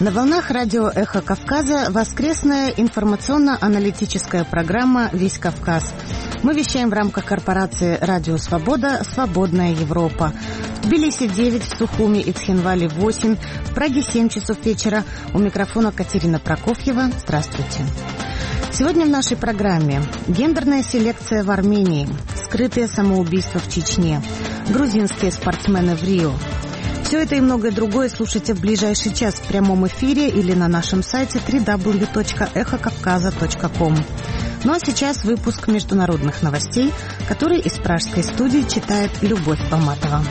На волнах радио «Эхо Кавказа» воскресная информационно-аналитическая программа «Весь Кавказ». Мы вещаем в рамках корпорации «Радио Свобода. Свободная Европа». В Тбилиси 9, в Сухуми и Цхинвале 8, в Праге 7 часов вечера. У микрофона Катерина Прокофьева. Здравствуйте. Сегодня в нашей программе гендерная селекция в Армении, скрытые самоубийства в Чечне, грузинские спортсмены в Рио. Все это и многое другое слушайте в ближайший час в прямом эфире или на нашем сайте www.эхокавказа.ком. Ну а сейчас выпуск международных новостей, который из пражской студии читает Любовь Баматова.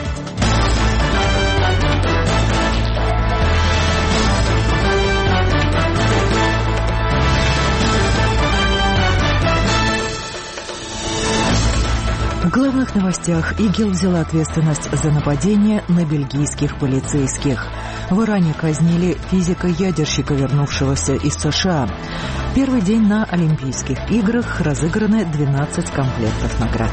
В главных новостях ИГИЛ взяла ответственность за нападение на бельгийских полицейских. В Иране казнили физика-ядерщика, вернувшегося из США. Первый день на Олимпийских играх разыграны 12 комплектов наград.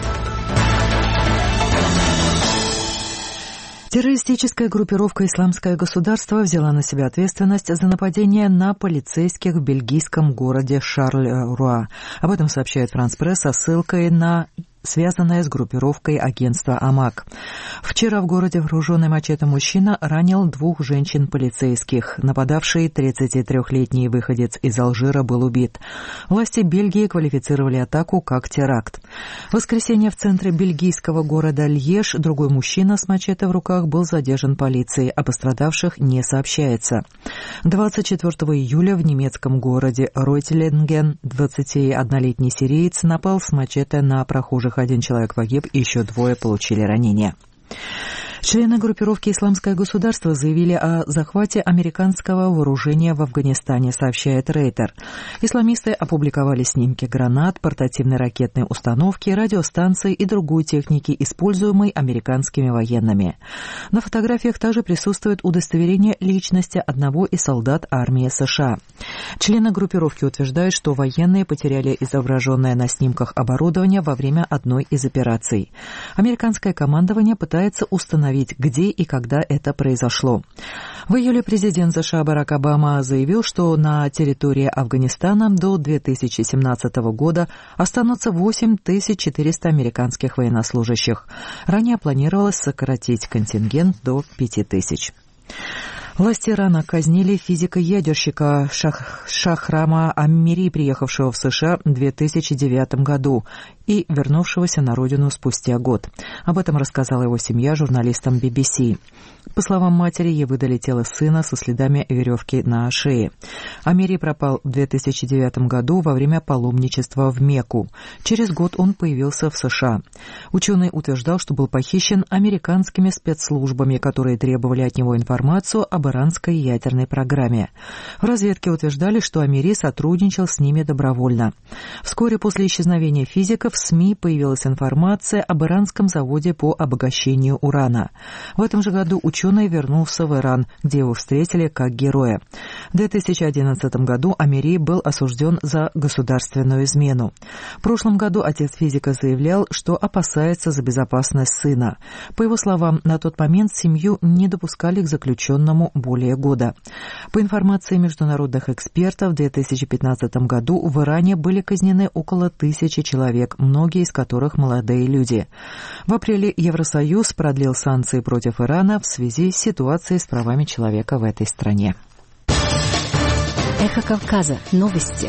Террористическая группировка «Исламское государство» взяла на себя ответственность за нападение на полицейских в бельгийском городе Шарль-Руа. Об этом сообщает Франс Пресс со ссылкой на связанная с группировкой агентства АМАК. Вчера в городе вооруженный мачете мужчина ранил 2 женщин-полицейских. Нападавший 33-летний выходец из Алжира был убит. Власти Бельгии квалифицировали атаку как теракт. В воскресенье в центре бельгийского города Льеж другой мужчина с мачете в руках был задержан полицией. О пострадавших не сообщается. 24 июля в немецком городе Ройтелинген 21-летний сириец напал с мачете на прохожих. 1 человек погиб, и еще 2 получили ранения. Члены группировки «Исламское государство» заявили о захвате американского вооружения в Афганистане, сообщает Рейтер. Исламисты опубликовали снимки гранат, портативной ракетной установки, радиостанции и другой техники, используемой американскими военными. На фотографиях также присутствует удостоверение личности одного из солдат армии США. Члены группировки утверждают, что военные потеряли изображенное на снимках оборудование во время одной из операций. Американское командование пытается установить, где и когда это произошло. В июле президент США Барак Обама заявил, что на территории Афганистана до 2017 года останутся 8400 американских военнослужащих. Ранее планировалось сократить контингент до 5000. Власти Ирана казнили физика-ядерщика Шахрама Аммири, приехавшего в США в 2009 году и вернувшегося на родину спустя год. Об этом рассказала его семья журналистам BBC. По словам матери, ей выдали тело сына со следами веревки на шее. Аммири пропал в 2009 году во время паломничества в Мекку. Через год он появился в США. Ученый утверждал, что был похищен американскими спецслужбами, которые требовали от него информацию об иранской ядерной программе. В разведке утверждали, что Аммири сотрудничал с ними добровольно. Вскоре после исчезновения физика в СМИ появилась информация об иранском заводе по обогащению урана. В этом же году ученый вернулся в Иран, где его встретили как героя. В 2011 году Аммири был осужден за государственную измену. В прошлом году отец физика заявлял, что опасается за безопасность сына. По его словам, на тот момент семью не допускали к заключенному более года. По информации международных экспертов, в 2015 году в Иране были казнены около 1000 человек, многие из которых молодые люди. В апреле Евросоюз продлил санкции против Ирана в связи с ситуацией с правами человека в этой стране. Эхо Кавказа. Новости.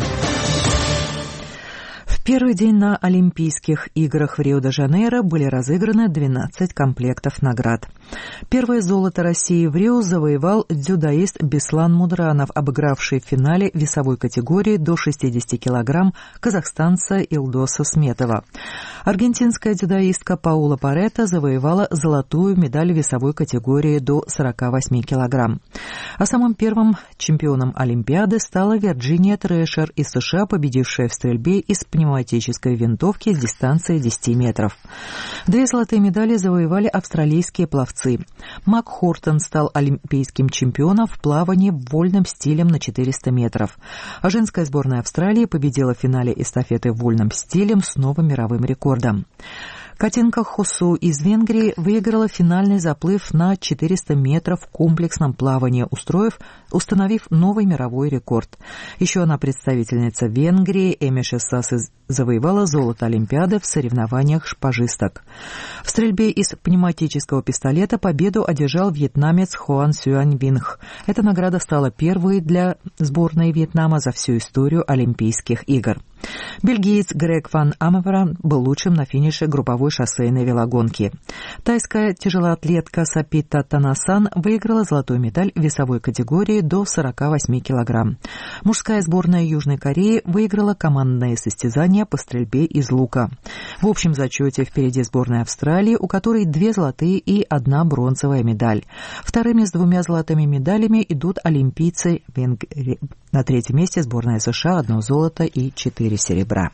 В первый день на Олимпийских играх в Рио-де-Жанейро были разыграны 12 комплектов наград. Первое золото России в Рио завоевал дзюдоист Беслан Мудранов, обыгравший в финале весовой категории до 60 килограмм казахстанца Илдоса Сметова. Аргентинская дзюдоистка Паула Паретта завоевала золотую медаль в весовой категории до 48 килограмм. А самым первым чемпионом Олимпиады стала Вирджиния Трэшер из США, победившая в стрельбе из пневматической винтовки с дистанции 10 метров. 2 золотые медали завоевали австралийские пловцы. Мак Хортон стал олимпийским чемпионом в плавании вольным стилем на 400 метров. А женская сборная Австралии победила в финале эстафеты вольным стилем с новым мировым рекордом. рекордом. Катинка Хосу из Венгрии выиграла финальный заплыв на 400 метров в комплексном плавании, установив новый мировой рекорд. Еще одна представительница Венгрии, Эмише Сасы, завоевала золото Олимпиады в соревнованиях шпажисток. В стрельбе из пневматического пистолета победу одержал вьетнамец Хуан Сюань Винх. Эта награда стала первой для сборной Вьетнама за всю историю Олимпийских игр. Бельгиец Грег ван Аммерен был лучшим на финише групповой шоссейной велогонки. Тайская тяжелоатлетка Сапита Танасан выиграла золотую медаль в весовой категории до 48 килограмм. Мужская сборная Южной Кореи выиграла командное состязание по стрельбе из лука. В общем зачете впереди сборная Австралии, у которой 2 золотые и 1 бронзовая медаль. Вторыми с 2 золотыми медалями идут олимпийцы Венгрии. На 3-м месте сборная США 1 золото и 4 серебра.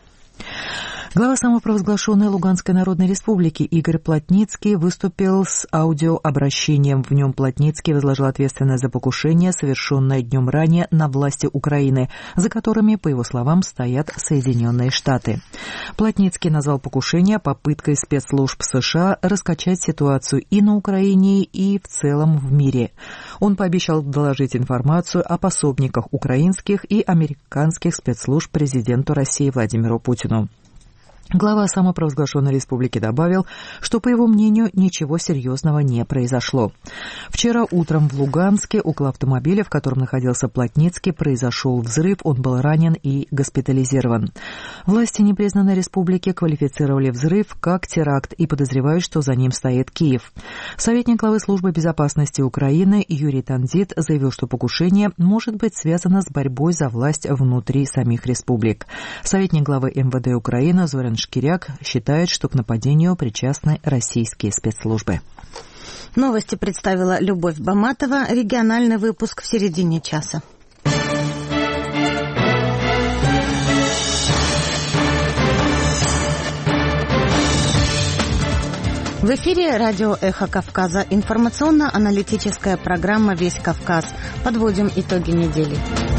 Глава самопровозглашенной Луганской Народной Республики Игорь Плотницкий выступил с аудиообращением. В нем Плотницкий возложил ответственность за покушение, совершенное днем ранее на власти Украины, за которыми, по его словам, стоят Соединенные Штаты. Плотницкий назвал покушение попыткой спецслужб США раскачать ситуацию и на Украине, и в целом в мире. Он пообещал доложить информацию о пособниках украинских и американских спецслужб президенту России Владимиру Путину. Глава самопровозглашенной республики добавил, что, по его мнению, ничего серьезного не произошло. Вчера утром в Луганске около автомобиля, в котором находился Плотницкий, произошел взрыв, он был ранен и госпитализирован. Власти непризнанной республики квалифицировали взрыв как теракт и подозревают, что за ним стоит Киев. Советник главы службы безопасности Украины Юрий Тандит заявил, что покушение может быть связано с борьбой за власть внутри самих республик. Советник главы МВД Украины Зорян Шкиряк считает, что к нападению причастны российские спецслужбы. Новости представила Любовь Баматова. Региональный выпуск в середине часа. В эфире радио «Эхо Кавказа». Информационно-аналитическая программа «Весь Кавказ». Подводим итоги недели.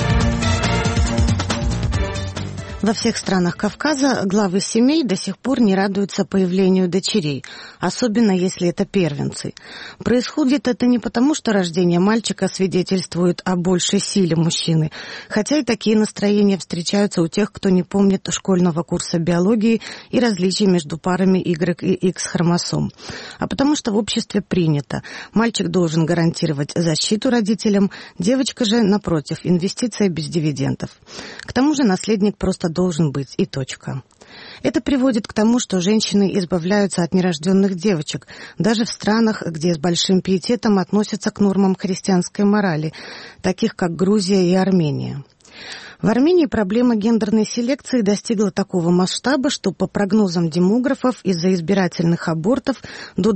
Во всех странах Кавказа главы семей до сих пор не радуются появлению дочерей, особенно если это первенцы. Происходит это не потому, что рождение мальчика свидетельствует о большей силе мужчины, хотя и такие настроения встречаются у тех, кто не помнит школьного курса биологии и различий между парами Y и X хромосом, а потому что в обществе принято. Мальчик должен гарантировать защиту родителям, девочка же, напротив, инвестиция без дивидендов. К тому же наследник просто должен быть, и точка. Это приводит к тому, что женщины избавляются от нерожденных девочек, даже в странах, где с большим пиететом относятся к нормам христианской морали, таких как Грузия и Армения. В Армении проблема гендерной селекции достигла такого масштаба, что по прогнозам демографов из-за избирательных абортов до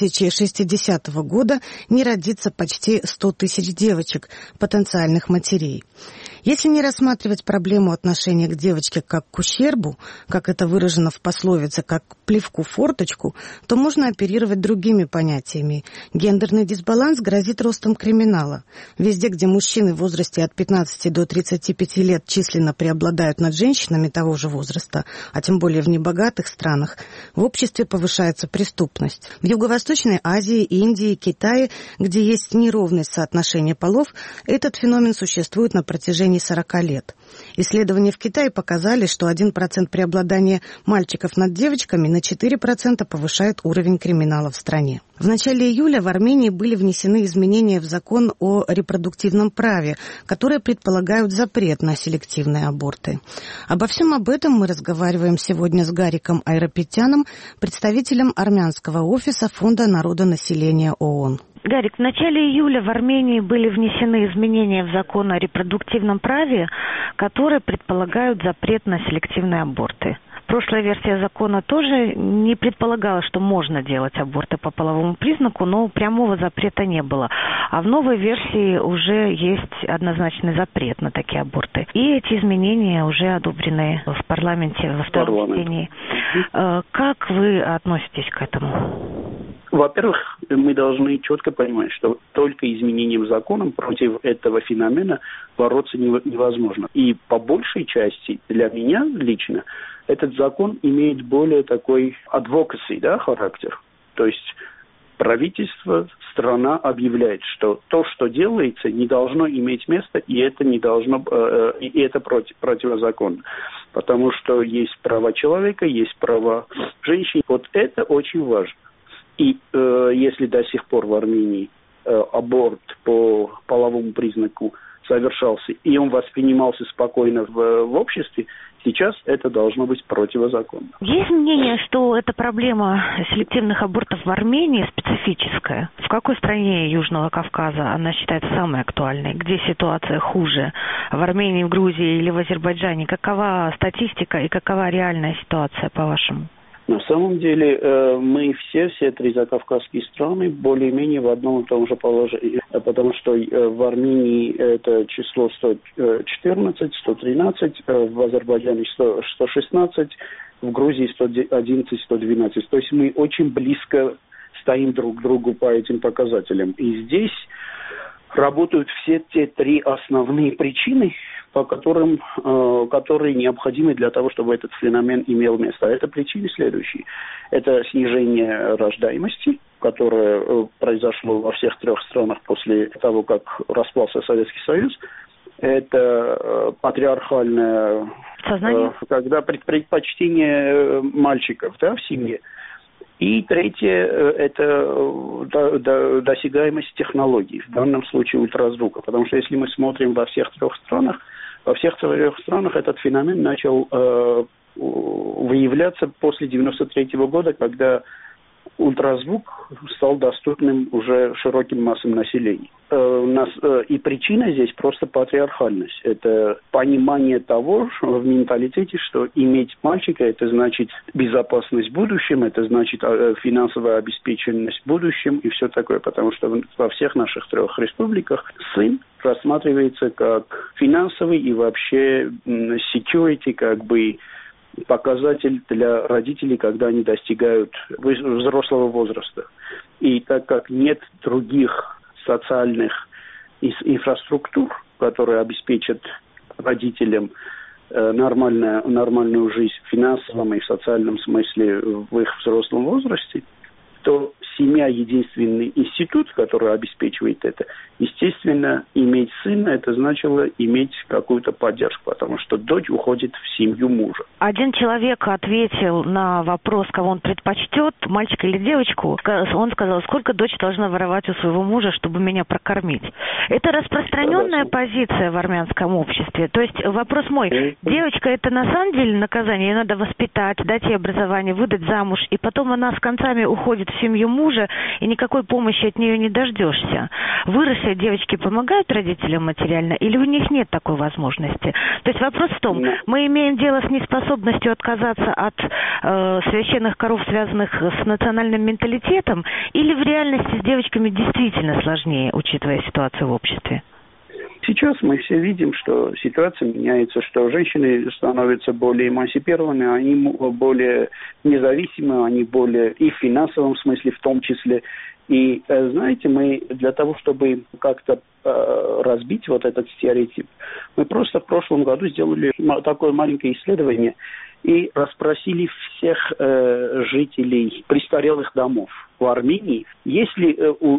2060 года не родится почти 100 тысяч девочек, потенциальных матерей. Если не рассматривать проблему отношения к девочке как к ущербу, как это выражено в пословице, как плевку-форточку, то можно оперировать другими понятиями. Гендерный дисбаланс грозит ростом криминала. Везде, где мужчины в возрасте от 15 до 35 лет численно преобладают над женщинами того же возраста, а тем более в небогатых странах, в обществе повышается преступность. В Юго-Восточной Азии, Индии, Китае, где есть неровность соотношения полов, этот феномен существует на протяжении 40 лет. Исследования в Китае показали, что 1% преобладания мальчиков над девочками на 4% повышает уровень криминала в стране. В начале июля в Армении были внесены изменения в закон о репродуктивном праве, которые предполагают запрет на селективные аборты. Обо всем об этом мы разговариваем сегодня с Гариком Айрапетяном, представителем армянского офиса Фонда народонаселения ООН. Гарик, в начале июля в Армении были внесены изменения в закон о репродуктивном праве, которые предполагают запрет на селективные аборты. Прошлая версия закона тоже не предполагала, что можно делать аборты по половому признаку, но прямого запрета не было. А в новой версии уже есть однозначный запрет на такие аборты. И эти изменения уже одобрены в парламенте во втором чтении. Как вы относитесь к этому? Во-первых, мы должны четко понимать, что только изменением закона против этого феномена бороться невозможно. И по большей части для меня лично этот закон имеет более такой advocacy, да, характер. То есть правительство, страна объявляет, что то, что делается, не должно иметь места, и это не должно, и это противозаконно. Потому что есть права человека, есть права женщин. Вот это очень важно. И если до сих пор в Армении аборт по половому признаку совершался, и он воспринимался спокойно в обществе, сейчас это должно быть противозаконно. Есть мнение, что эта проблема селективных абортов в Армении специфическая. В какой стране Южного Кавказа она считается самой актуальной? Где ситуация хуже? В Армении, в Грузии или в Азербайджане? Какова статистика и какова реальная ситуация, по-вашему? На самом деле мы все три закавказские страны более-менее в одном и том же положении, потому что в Армении это число 114, 113, в Азербайджане 116, в Грузии 111, 112. То есть мы очень близко стоим друг к другу по этим показателям. И здесь работают все те три основные причины, по которым, которые необходимы для того, чтобы этот феномен имел место. Это причины следующие. Это снижение рождаемости, которое произошло во всех трех странах после того, как распался Советский Союз. Это патриархальное, когда предпочтение мальчиков, да, в семье. И третье – это досягаемость технологий, в данном случае ультразвука. Потому что если мы смотрим во всех трех странах этот феномен начал выявляться после 1993 года, когда ультразвук стал доступным уже широким массам населения. И причина здесь просто патриархальность. Это понимание того, что в менталитете, что иметь мальчика – это значит безопасность в будущем, это значит финансовая обеспеченность в будущем и все такое. Потому что во всех наших трех республиках сын рассматривается как финансовый и вообще security, как бы показатель для родителей, когда они достигают взрослого возраста. И так как нет других социальных инфраструктур, которые обеспечат родителям нормальную жизнь в финансовом и в социальном смысле в их взрослом возрасте, то семья – единственный институт, который обеспечивает это. Естественно, иметь сына – это значило иметь какую-то поддержку, потому что дочь уходит в семью мужа. Один человек ответил на вопрос, кого он предпочтет, мальчика или девочку. Он сказал, сколько дочь должна воровать у своего мужа, чтобы меня прокормить. Это распространенная позиция в армянском обществе. То есть вопрос мой, девочка – это на самом деле наказание, ее надо воспитать, дать ей образование, выдать замуж, и потом она с концами уходит в семью мужа, и никакой помощи от нее не дождешься. Выросшие девочки помогают родителям материально, или у них нет такой возможности? То есть вопрос в том, мы имеем дело с неспособностью отказаться от священных коров, связанных с национальным менталитетом, или в реальности с девочками действительно сложнее, учитывая ситуацию в обществе? Сейчас мы все видим, что ситуация меняется, что женщины становятся более эмансипированы, они более независимы, они более и в финансовом смысле в том числе. И, знаете, мы для того, чтобы как-то разбить вот этот стереотип, мы просто в прошлом году сделали такое маленькое исследование и расспросили всех жителей престарелых домов в Армении, есть ли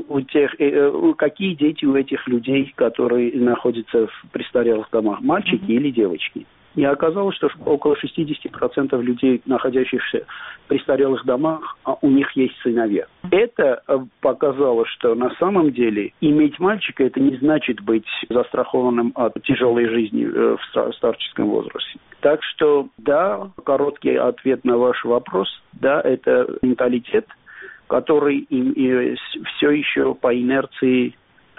какие дети у этих людей, которые находятся в престарелых домах, мальчики или девочки. И оказалось, что около 60% людей, находящихся в престарелых домах, у них есть сыновья. Это показало, что на самом деле иметь мальчика – это не значит быть застрахованным от тяжелой жизни в старческом возрасте. Так что, да, короткий ответ на ваш вопрос, да, это менталитет, который все еще по инерции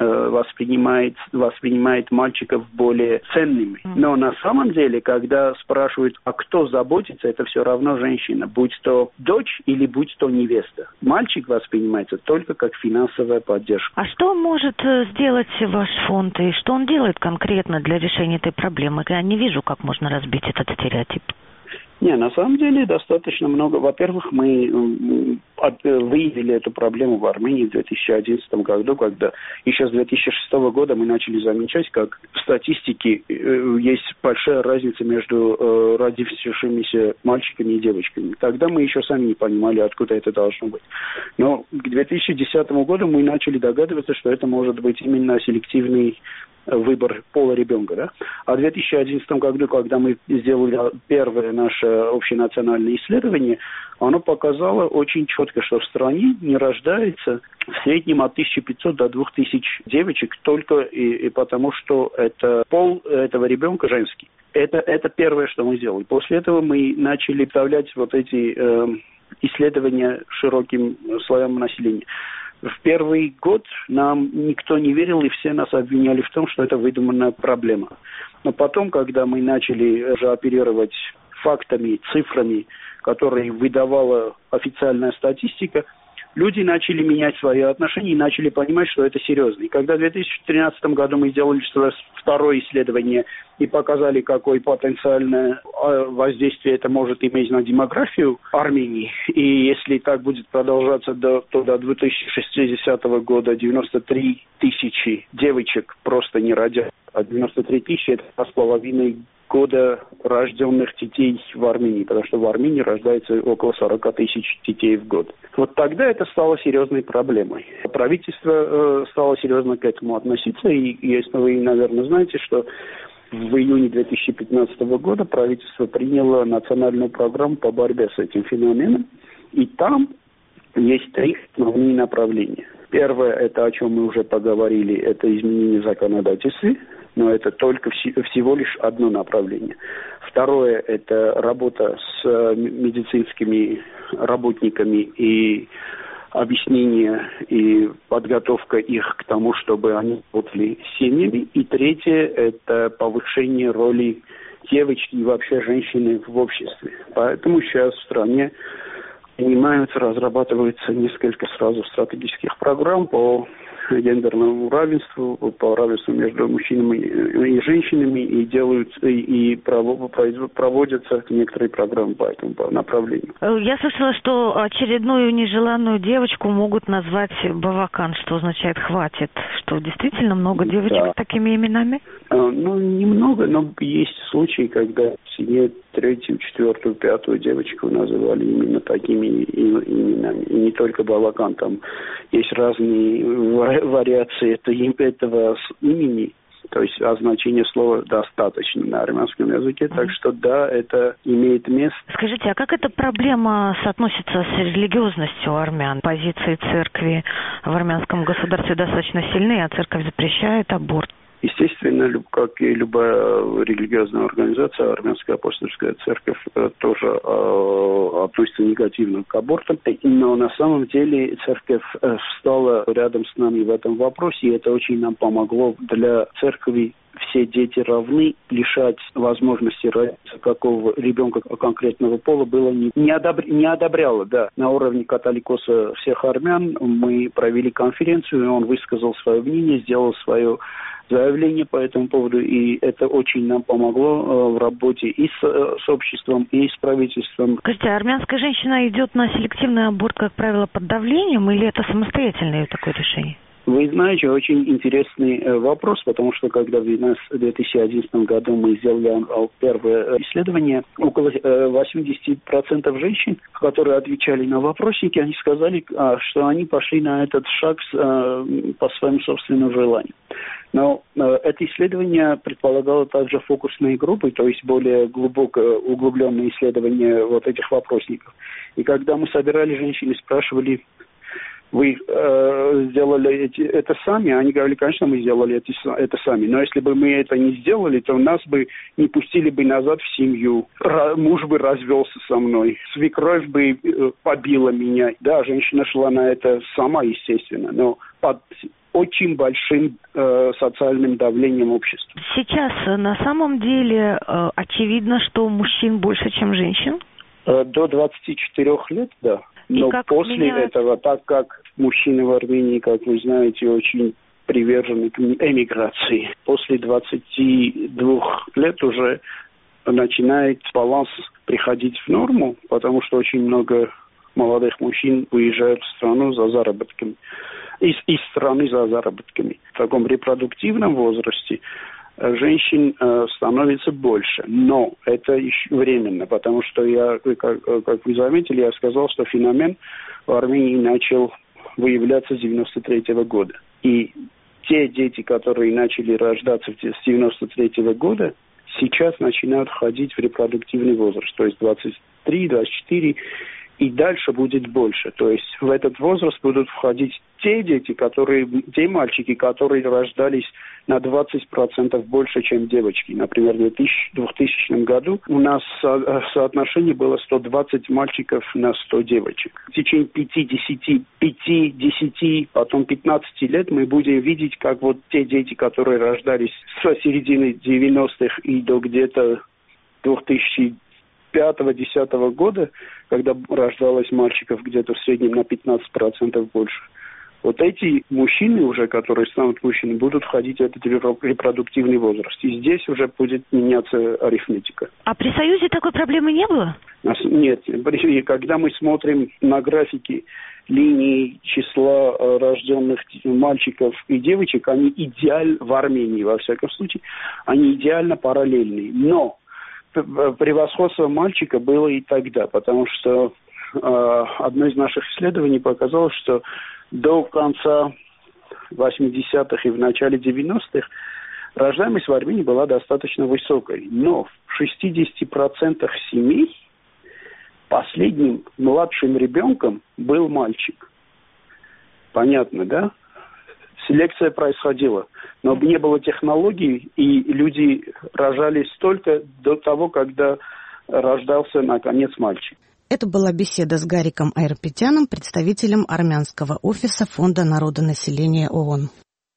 воспринимает мальчиков более ценными. Но на самом деле, когда спрашивают, а кто заботится, это все равно женщина, будь то дочь или будь то невеста. Мальчик воспринимается только как финансовая поддержка. А что может сделать ваш фонд и что он делает конкретно для решения этой проблемы? Я не вижу, как можно разбить этот стереотип. Не, на самом деле достаточно много. Во-первых, мы выявили эту проблему в Армении в 2011 году, когда еще с 2006 года мы начали замечать, как в статистике есть большая разница между родившимися мальчиками и девочками. Тогда мы еще сами не понимали, откуда это должно быть. Но к 2010 году мы начали догадываться, что это может быть именно селективный выбор пола ребенка, да? А в 2011 году, когда мы сделали первое наше общенациональное исследование, оно показало очень четко, что в стране не рождается в среднем от 1500 до 2000 девочек только и потому, что это пол этого ребенка женский. Это первое, что мы сделали. После этого мы начали вставлять вот эти исследования широким слоям населения. В первый год нам никто не верил, и все нас обвиняли в том, что это выдуманная проблема. Но потом, когда мы начали уже оперировать фактами, цифрами, которые выдавала официальная статистика, люди начали менять свои отношения и начали понимать, что это серьезно. И когда в 2013 году мы сделали второе исследование и показали, какое потенциальное воздействие это может иметь на демографию Армении, и если так будет продолжаться то до 2060 года 93 тысячи девочек просто не родят, а 93 тысячи – это 2,5 года рожденных детей в Армении, потому что в Армении рождается около 40 тысяч детей в год. Вот тогда это стало серьезной проблемой. Правительство стало серьезно к этому относиться, и если вы, наверное, знаете, что в июне 2015 года правительство приняло национальную программу по борьбе с этим феноменом, и там есть 3 основные направления. Первое, это о чем мы уже поговорили, это изменение законодательства, но это только всего лишь одно направление. Второе, это работа с медицинскими работниками и объяснение и подготовка их к тому, чтобы они работали с семьями. И третье, это повышение роли девочки и вообще женщины в обществе. Поэтому сейчас в стране разрабатываются несколько сразу стратегических программ по гендерному равенству, по равенству между мужчинами и женщинами, и проводятся некоторые программы по этому направлению. Я слышала, что очередную нежеланную девочку могут назвать Бавакан, что означает «хватит», что действительно много девочек с такими именами? Немного, но есть случаи, когда в семье 3-ю, 4-ю, 5-ю девочку называли именно такими именами. И не только Бавакан, там есть разные вариации этого имени, то есть означение слова «достаточно» на армянском языке, так что да, это имеет место. Скажите, а как эта проблема соотносится с религиозностью армян? Позиции церкви в армянском государстве достаточно сильны, а церковь запрещает аборт. Естественно, как и любая религиозная организация, Армянская апостольская церковь тоже относится негативно к абортам. Но на самом деле церковь встала рядом с нами в этом вопросе, и это очень нам помогло. Для церкви все дети равны, лишать возможности родиться какого ребенка конкретного пола было не одобряло. Да. На уровне католикоса всех армян мы провели конференцию, и он высказал свое мнение, сделал свое заявление по этому поводу, и это очень нам помогло в работе и с обществом, и с правительством. Скажите, армянская женщина идет на селективный аборт, как правило, под давлением, или это самостоятельное такое решение? Вы знаете, очень интересный вопрос, потому что когда в 2011 году мы сделали первое исследование, около 80% женщин, которые отвечали на вопросники, они сказали, что они пошли на этот шаг по своему собственному желанию. Но это исследование предполагало также фокусные группы, то есть более глубокое, углубленное исследование вот этих вопросников. И когда мы собирали женщин и спрашивали, вы сделали это сами? Они говорили, конечно, мы сделали это сами. Но если бы мы это не сделали, то нас бы не пустили бы назад в семью. Муж бы развелся со мной. Свекровь бы побила меня. Да, женщина шла на это сама, естественно, но под очень большим социальным давлением общества. Сейчас на самом деле очевидно, что мужчин больше, чем женщин? До 24 лет, да. Но после этого, так как мужчины в Армении, как вы знаете, очень привержены к эмиграции, после 22 лет уже начинает баланс приходить в норму, потому что очень много молодых мужчин уезжают в страну за заработками. Из страны за заработками. В таком репродуктивном возрасте женщин становится больше. Но это еще временно, потому что как вы заметили, я сказал, что феномен в Армении начал выявляться с 93 года. И те дети, которые начали рождаться с 93 года, сейчас начинают входить в репродуктивный возраст, то есть 23, 24, и дальше будет больше. То есть в этот возраст будут входить те дети, те мальчики, которые рождались на 20% больше, чем девочки. Например, в 2000 году у нас соотношение было 120 мальчиков на 100 девочек. В течение 5-10, потом 15 лет мы будем видеть, как вот те дети, которые рождались с середины 90-х и до где-то 2005-2010 года, когда рождалось мальчиков где-то в среднем на 15% больше. Вот эти мужчины уже, которые станут мужчинами, будут входить в этот репродуктивный возраст. И здесь уже будет меняться арифметика. А при Союзе такой проблемы не было? Нет. Когда мы смотрим на графики линии числа рожденных мальчиков и девочек, они идеально, в Армении, во всяком случае, они идеально параллельны. Но превосходство мальчика было и тогда, потому что одно из наших исследований показало, что до конца 80-х и в начале 90-х рождаемость в Армении была достаточно высокой. Но в 60% семей последним младшим ребенком был мальчик. Понятно, да? Селекция происходила, но не было технологий, и люди рожались только до того, когда рождался, наконец, мальчик. Это была беседа с Гариком Айрапетяном, представителем армянского офиса Фонда народонаселения ООН.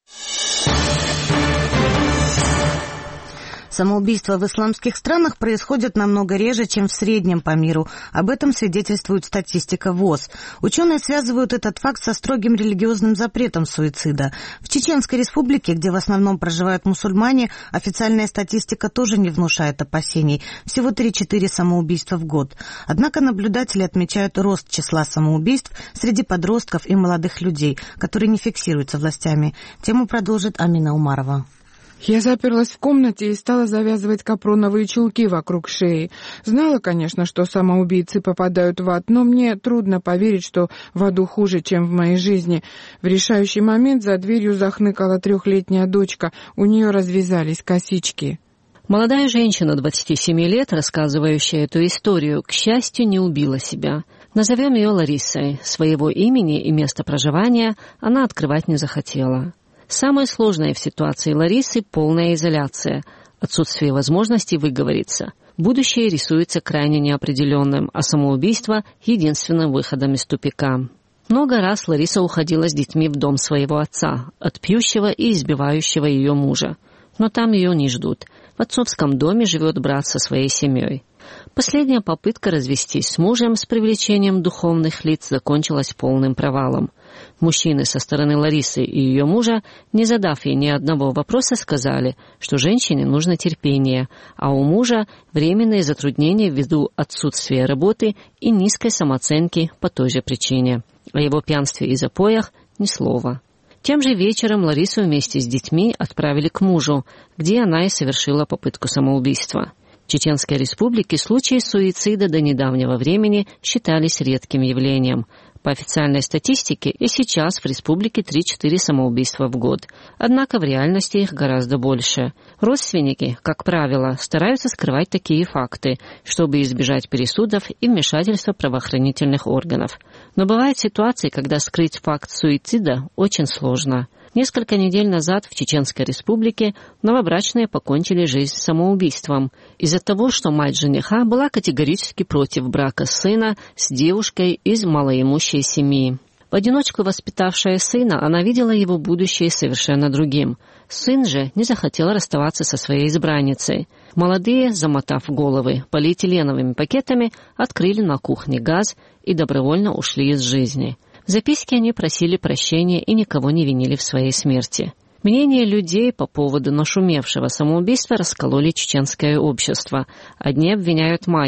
Самоубийства в исламских странах происходят намного реже, чем в среднем по миру. Об этом свидетельствует статистика ВОЗ. Ученые связывают этот факт со строгим религиозным запретом суицида. В Чеченской республике, где в основном проживают мусульмане, официальная статистика тоже не внушает опасений. Всего 3-4 самоубийства в год. Однако наблюдатели отмечают рост числа самоубийств среди подростков и молодых людей, которые не фиксируются властями. Тему продолжит Амина Умарова. Я заперлась в комнате и стала завязывать капроновые чулки вокруг шеи. Знала, конечно, что самоубийцы попадают в ад, но мне трудно поверить, что в аду хуже, чем в моей жизни. В решающий момент за дверью захныкала 3-летняя дочка, у нее развязались косички. Молодая женщина 27 лет, рассказывающая эту историю, к счастью, не убила себя. Назовем ее Ларисой. Своего имени и места проживания она открывать не захотела. Самое сложное в ситуации Ларисы – полная изоляция, отсутствие возможности выговориться. Будущее рисуется крайне неопределенным, а самоубийство – единственным выходом из тупика. Много раз Лариса уходила с детьми в дом своего отца, от пьющего и избивающего ее мужа. Но там ее не ждут. В отцовском доме живет брат со своей семьей. Последняя попытка развестись с мужем с привлечением духовных лиц закончилась полным провалом. Мужчины со стороны Ларисы и ее мужа, не задав ей ни одного вопроса, сказали, что женщине нужно терпение, а у мужа временные затруднения ввиду отсутствия работы и низкой самооценки по той же причине. О его пьянстве и запоях ни слова. Тем же вечером Ларису вместе с детьми отправили к мужу, где она и совершила попытку самоубийства. В Чеченской республике случаи суицида до недавнего времени считались редким явлением. По официальной статистике и сейчас в республике 3-4 самоубийства в год. Однако в реальности их гораздо больше. Родственники, как правило, стараются скрывать такие факты, чтобы избежать пересудов и вмешательства правоохранительных органов. Но бывают ситуации, когда скрыть факт суицида очень сложно. Несколько недель назад в Чеченской республике новобрачные покончили жизнь самоубийством из-за того, что мать жениха была категорически против брака сына с девушкой из малоимущей семьи. В одиночку воспитавшая сына, она видела его будущее совершенно другим. Сын же не захотел расставаться со своей избранницей. Молодые, замотав головы полиэтиленовыми пакетами, открыли на кухне газ и добровольно ушли из жизни. В записке они просили прощения и никого не винили в своей смерти. Мнения людей по поводу нашумевшего самоубийства раскололи чеченское общество. Одни обвиняют мать,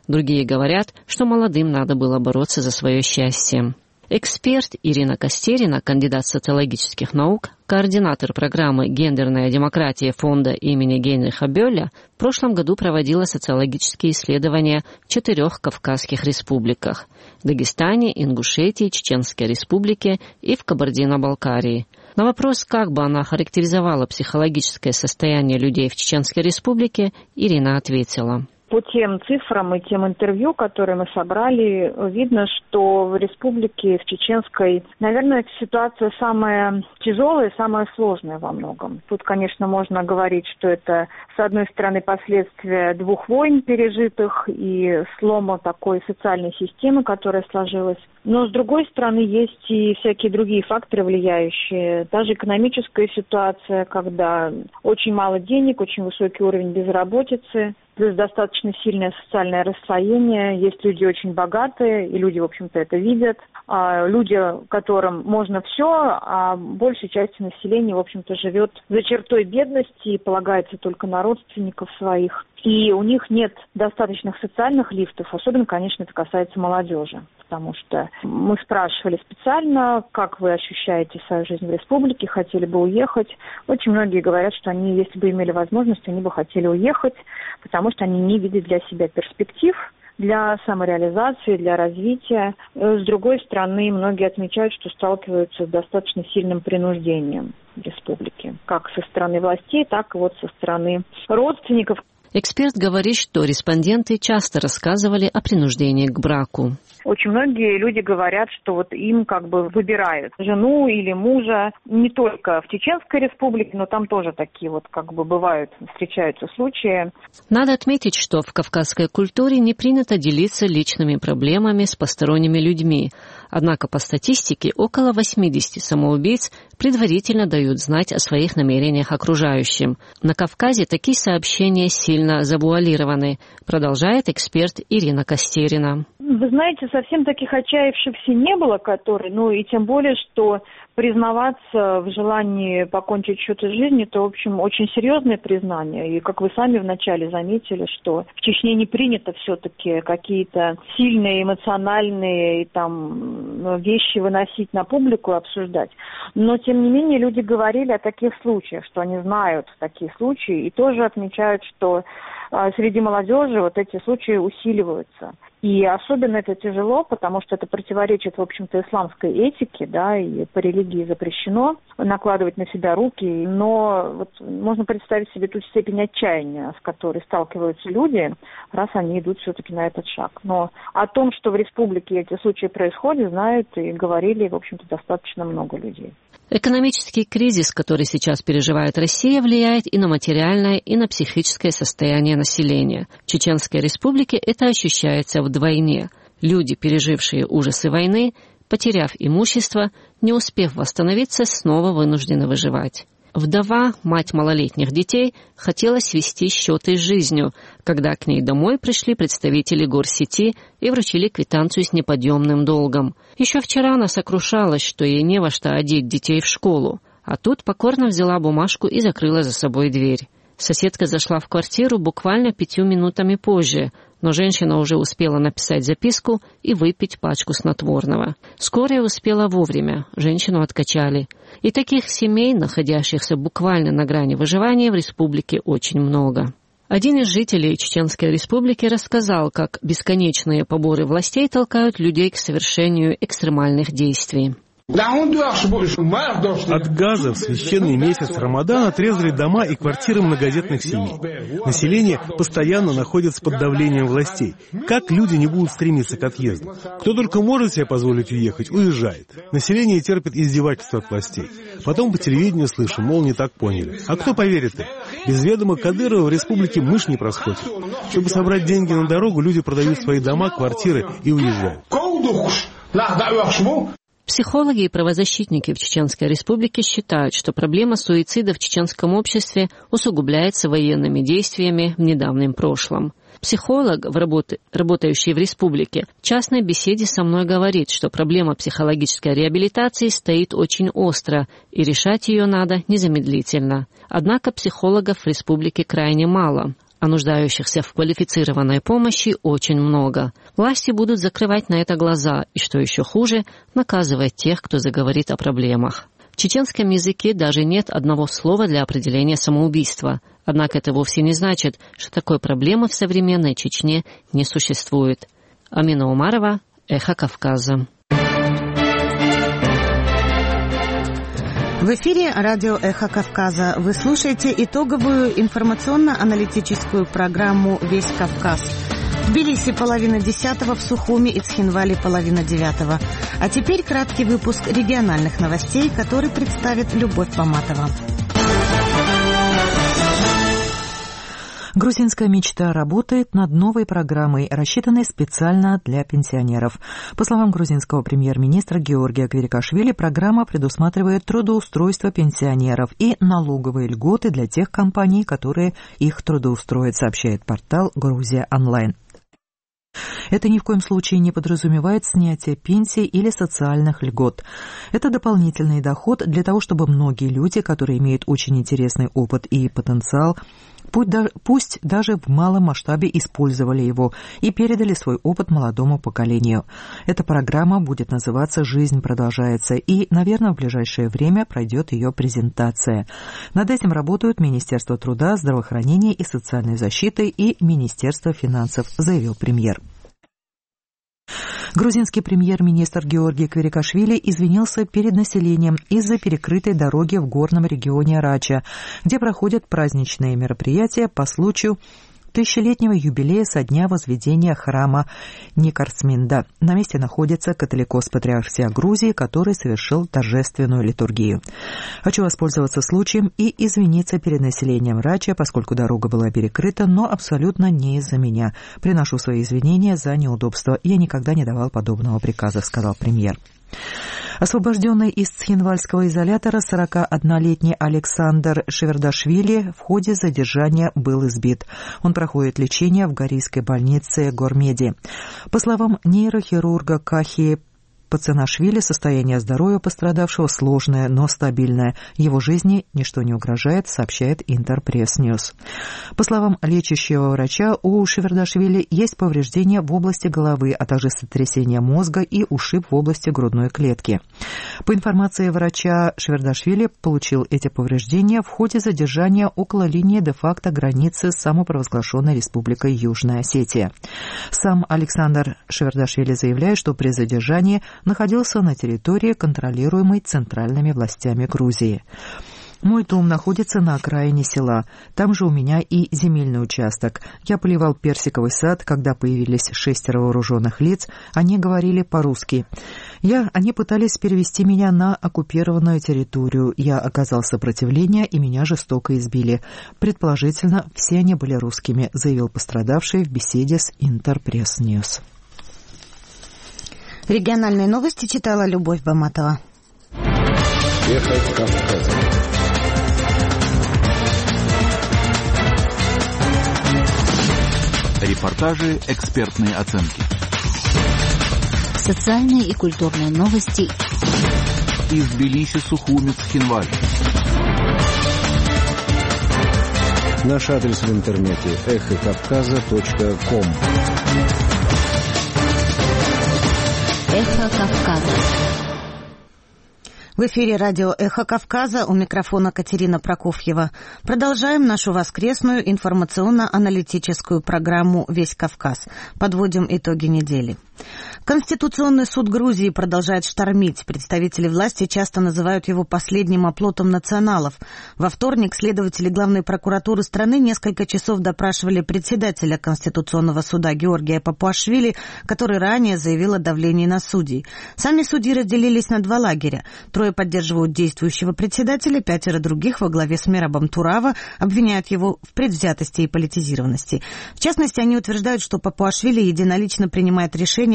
Другие говорят, что молодым надо было бороться за свое счастье. Эксперт Ирина Костерина, кандидат социологических наук, координатор программы «Гендерная демократия» фонда имени Гейнриха Бёля, в прошлом году проводила социологические исследования в 4 кавказских республиках – Дагестане, Ингушетии, Чеченской республике и в Кабардино-Балкарии. На вопрос, как бы она характеризовала психологическое состояние людей в Чеченской республике, Ирина ответила. По тем цифрам и тем интервью, которые мы собрали, видно, что в республике, в Чеченской, наверное, ситуация самая тяжелая, самая сложная во многом. Тут, конечно, можно говорить, что это, с одной стороны, последствия 2 войн пережитых и слома такой социальной системы, которая сложилась. Но, с другой стороны, есть и всякие другие факторы, влияющие. Даже экономическая ситуация, когда очень мало денег, очень высокий уровень безработицы, плюс достаточно сильное социальное расслоение. Есть люди очень богатые, и люди, в общем-то, это видят. Люди, которым можно все, а большей части населения, в общем-то, живет за чертой бедности и полагается только на родственников своих. И у них нет достаточных социальных лифтов, особенно, конечно, это касается молодежи. Потому что мы спрашивали специально, как вы ощущаете свою жизнь в республике, хотели бы уехать. Очень многие говорят, что они, если бы имели возможность, они бы хотели уехать, потому что они не видят для себя перспектив, для самореализации, для развития. С другой стороны, многие отмечают, что сталкиваются с достаточно сильным принуждением в республике, как со стороны властей, так и вот со стороны родственников. Эксперт говорит, что респонденты часто рассказывали о принуждении к браку. Очень многие люди говорят, что вот им как бы выбирают жену или мужа не только в Чеченской республике, но там тоже такие вот как бы бывают, встречаются случаи. Надо отметить, что в кавказской культуре не принято делиться личными проблемами с посторонними людьми. Однако по статистике около 80 самоубийц предварительно дают знать о своих намерениях окружающим. На Кавказе такие сообщения сильно завуалированы, продолжает эксперт Ирина Костерина. Вы знаете, совсем таких отчаявшихся не было, которые, и тем более, что признаваться в желании покончить что-то с жизнью, это, в общем, очень серьезное признание. И, как вы сами вначале заметили, что в Чечне не принято все-таки какие-то сильные эмоциональные вещи выносить на публику и обсуждать. Но, тем не менее, люди говорили о таких случаях, что они знают такие случаи, и тоже отмечают, что среди молодежи вот эти случаи усиливаются. И особенно это тяжело, потому что это противоречит, в общем-то, исламской этике, да, и по религии запрещено накладывать на себя руки. Но вот можно представить себе ту степень отчаяния, с которой сталкиваются люди, раз они идут все-таки на этот шаг. Но о том, что в республике эти случаи происходят, знают и говорили, в общем-то, достаточно много людей. Экономический кризис, который сейчас переживает Россия, влияет и на материальное, и на психическое состояние населения. В Чеченской республике это ощущается вдвойне. Люди, пережившие ужасы войны, потеряв имущество, не успев восстановиться, снова вынуждены выживать. Вдова, мать малолетних детей, хотела свести счеты с жизнью, когда к ней домой пришли представители горсети и вручили квитанцию с неподъемным долгом. Еще вчера она сокрушалась, что ей не во что одеть детей в школу, а тут покорно взяла бумажку и закрыла за собой дверь. Соседка зашла в квартиру буквально 5 минутами позже, но женщина уже успела написать записку и выпить пачку снотворного. Скорая успела вовремя, женщину откачали. И таких семей, находящихся буквально на грани выживания, в республике очень много. Один из жителей Чеченской республики рассказал, как бесконечные поборы властей толкают людей к совершению экстремальных действий. От газа в священный месяц Рамадан отрезали дома и квартиры многодетных семей. Население постоянно находится под давлением властей. Как люди не будут стремиться к отъезду? Кто только может себе позволить уехать, уезжает. Население терпит издевательства от властей. Потом по телевидению слышим, мол, не так поняли. А кто поверит им? Без ведома Кадырова в республике мышь не просходит. Чтобы собрать деньги на дорогу, люди продают свои дома, квартиры и уезжают. Психологи и правозащитники в Чеченской республике считают, что проблема суицида в чеченском обществе усугубляется военными действиями в недавнем прошлом. Психолог, работающий в республике, в частной беседе со мной говорит, что проблема психологической реабилитации стоит очень остро, и решать ее надо незамедлительно. Однако психологов в республике крайне мало. а нуждающихся в квалифицированной помощи очень много. Власти будут закрывать на это глаза и, что еще хуже, наказывать тех, кто заговорит о проблемах. В чеченском языке даже нет одного слова для определения самоубийства. Однако это вовсе не значит, что такой проблемы в современной Чечне не существует. Амина Умарова, Эхо Кавказа. В эфире радио «Эхо Кавказа». Вы слушаете итоговую информационно-аналитическую программу «Весь Кавказ». В Тбилиси 9:30, в Сухуми и Цхинвале 8:30. А теперь краткий выпуск региональных новостей, который представит Любовь Баматова. Грузинская мечта работает над новой программой, рассчитанной специально для пенсионеров. По словам грузинского премьер-министра Георгия Квирикашвили, программа предусматривает трудоустройство пенсионеров и налоговые льготы для тех компаний, которые их трудоустроят, сообщает портал «Грузия онлайн». Это ни в коем случае не подразумевает снятие пенсий или социальных льгот. Это дополнительный доход для того, чтобы многие люди, которые имеют очень интересный опыт и потенциал, пусть даже в малом масштабе, использовали его и передали свой опыт молодому поколению. Эта программа будет называться «Жизнь продолжается», и, наверное, в ближайшее время пройдет ее презентация. Над этим работают Министерство труда, здравоохранения и социальной защиты и Министерство финансов, заявил премьер. Грузинский премьер-министр Георгий Квирикашвили извинился перед населением из-за перекрытой дороги в горном регионе Рача, где проходят праздничные мероприятия по случаю тысячелетнего юбилея со дня возведения храма Никарсминда. На месте находится католикос патриарх всея Грузии, который совершил торжественную литургию. Хочу воспользоваться случаем и извиниться перед населением Рача, поскольку дорога была перекрыта, но абсолютно не из-за меня. Приношу свои извинения за неудобства. Я никогда не давал подобного приказа, сказал премьер. Освобожденный из Цхинвальского изолятора 41-летний Александр Шевердашвили в ходе задержания был избит. Он проходит лечение в Горийской больнице Гормеди. По словам нейрохирурга Кахи Пацанашвили, состояние здоровья пострадавшего сложное, но стабильное. Его жизни ничто не угрожает, сообщает Интерпресс Ньюс. По словам лечащего врача, у Шевердашвили есть повреждения в области головы, а также сотрясение мозга и ушиб в области грудной клетки. По информации врача, Шевердашвили получил эти повреждения в ходе задержания около линии де-факто границы с самопровозглашенной республикой Южная Осетия. Сам Александр Шевердашвили заявляет, что при задержании находился на территории, контролируемой центральными властями Грузии. Мой дом находится на окраине села. Там же у меня и земельный участок. Я поливал персиковый сад, когда появились 6 вооруженных лиц. Они говорили по-русски. Они пытались перевести меня на оккупированную территорию. Я оказал сопротивление, и меня жестоко избили. Предположительно, все они были русскими, заявил пострадавший в беседе с Интерпресс Ньюс. Региональные новости читала Любовь Баматова. Эхо Кавказа. Репортажи, экспертные оценки. Социальные и культурные новости. Из Тбилиси, Сухуми, Цхинваль. Наш адрес в интернете эхокавказа.ком. Эхо Кавказа. В эфире радио «Эхо Кавказа», у микрофона Катерина Прокофьева. Продолжаем нашу воскресную информационно-аналитическую программу «Весь Кавказ». Подводим итоги недели. Конституционный суд Грузии продолжает штормить. Представители власти часто называют его последним оплотом националов. Во вторник следователи главной прокуратуры страны несколько часов допрашивали председателя Конституционного суда Георгия Папуашвили, который ранее заявил о давлении на судей. Сами судьи разделились на два лагеря. 3 поддерживают действующего председателя, 5 других во главе с Мерабом Турава обвиняют его в предвзятости и политизированности. В частности, они утверждают, что Папуашвили единолично принимает решение об ускорении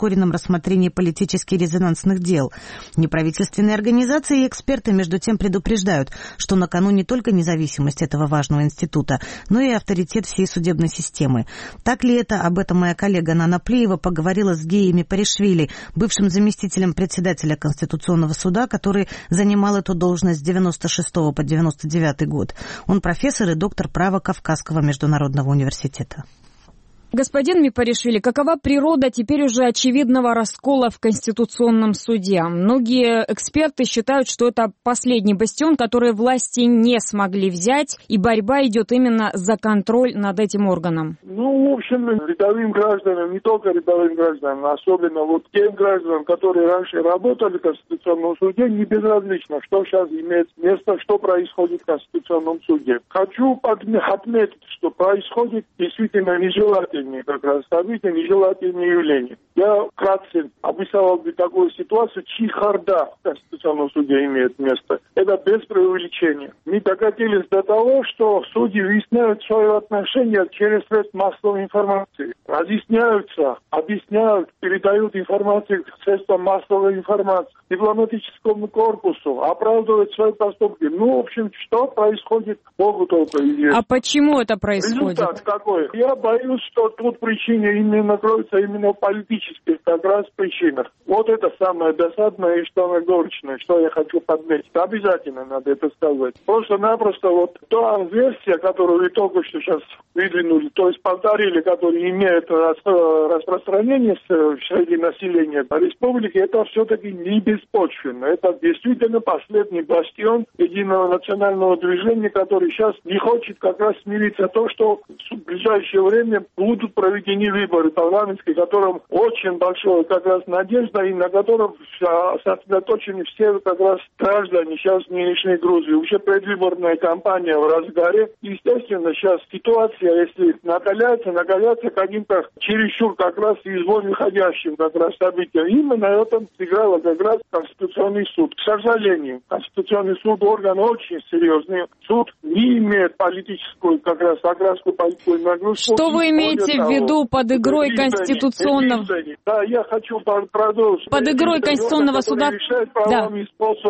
ускоренном рассмотрении политически резонансных дел. Неправительственные организации и эксперты, между тем, предупреждают, что на кону не только независимость этого важного института, но и авторитет всей судебной системы. Так ли это? Об этом моя коллега Нана Плиева поговорила с Геей Мепаришвили, бывшим заместителем председателя Конституционного суда, который занимал эту должность с 96 по 99 год. Он профессор и доктор права Кавказского международного университета. Господин Мепаришвили, какова природа теперь уже очевидного раскола в Конституционном суде? Многие эксперты считают, что это последний бастион, который власти не смогли взять, и борьба идет именно за контроль над этим органом. В общем, рядовым гражданам, не только рядовым гражданам, а особенно тем гражданам, которые раньше работали в Конституционном суде, не безразлично, что сейчас имеет место, что происходит в Конституционном суде. Хочу отметить, что происходит действительно нежелательно. Как раз события, нежелательные явления. Я вкратце описал бы такую ситуацию, чехарда в Конституционном суде имеет место. Это без преувеличения. Мы докатились до того, что судьи выясняют свое отношение через средства массовой информации. Разъясняются, объясняют, передают информацию к средствам массовой информации, дипломатическому корпусу, оправдывают свои поступки. В общем, что происходит, Богу только известно. А почему это происходит? Результат какой? Я боюсь, что тут причина именно кроется именно в политических как раз причинах. Это самое досадное и самое горечное, что я хочу подметить. Обязательно надо это сказать. Просто-напросто та версия, которую вы только что сейчас выдвинули, то есть повторили, которая имеет распространение среди населения республики, это все-таки не беспочвенно. Это действительно последний бастион единого национального движения, который сейчас не хочет как раз смириться то, что в ближайшее время будут проведены выборы парламентские, которым очень большая как раз надежда и на котором сосредоточены все как раз граждане сейчас нынешней Грузии. Уже предвыборная кампания в разгаре. Естественно, сейчас ситуация, если накаляется каким-то чересчур как раз из вон выходящим как раз событием. Именно это сыграло как раз Конституционный суд. К сожалению, Конституционный суд орган очень серьезный. Суд не имеет политическую как раз окраску, политическую нагрузку. Что вы имеете в виду под игрой Конституционного? Да, я хочу продолжить. Под игрой Конституционного суда? Решает правовыми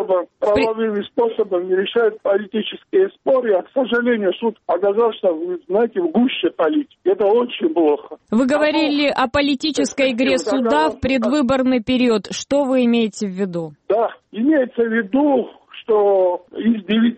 способами решает политические споры, а, к сожалению, суд оказался, знаете, в гуще политики. Это очень плохо. Вы говорили о политической игре суда в предвыборный период. Что вы имеете в виду? Да, имеется в виду, что из 9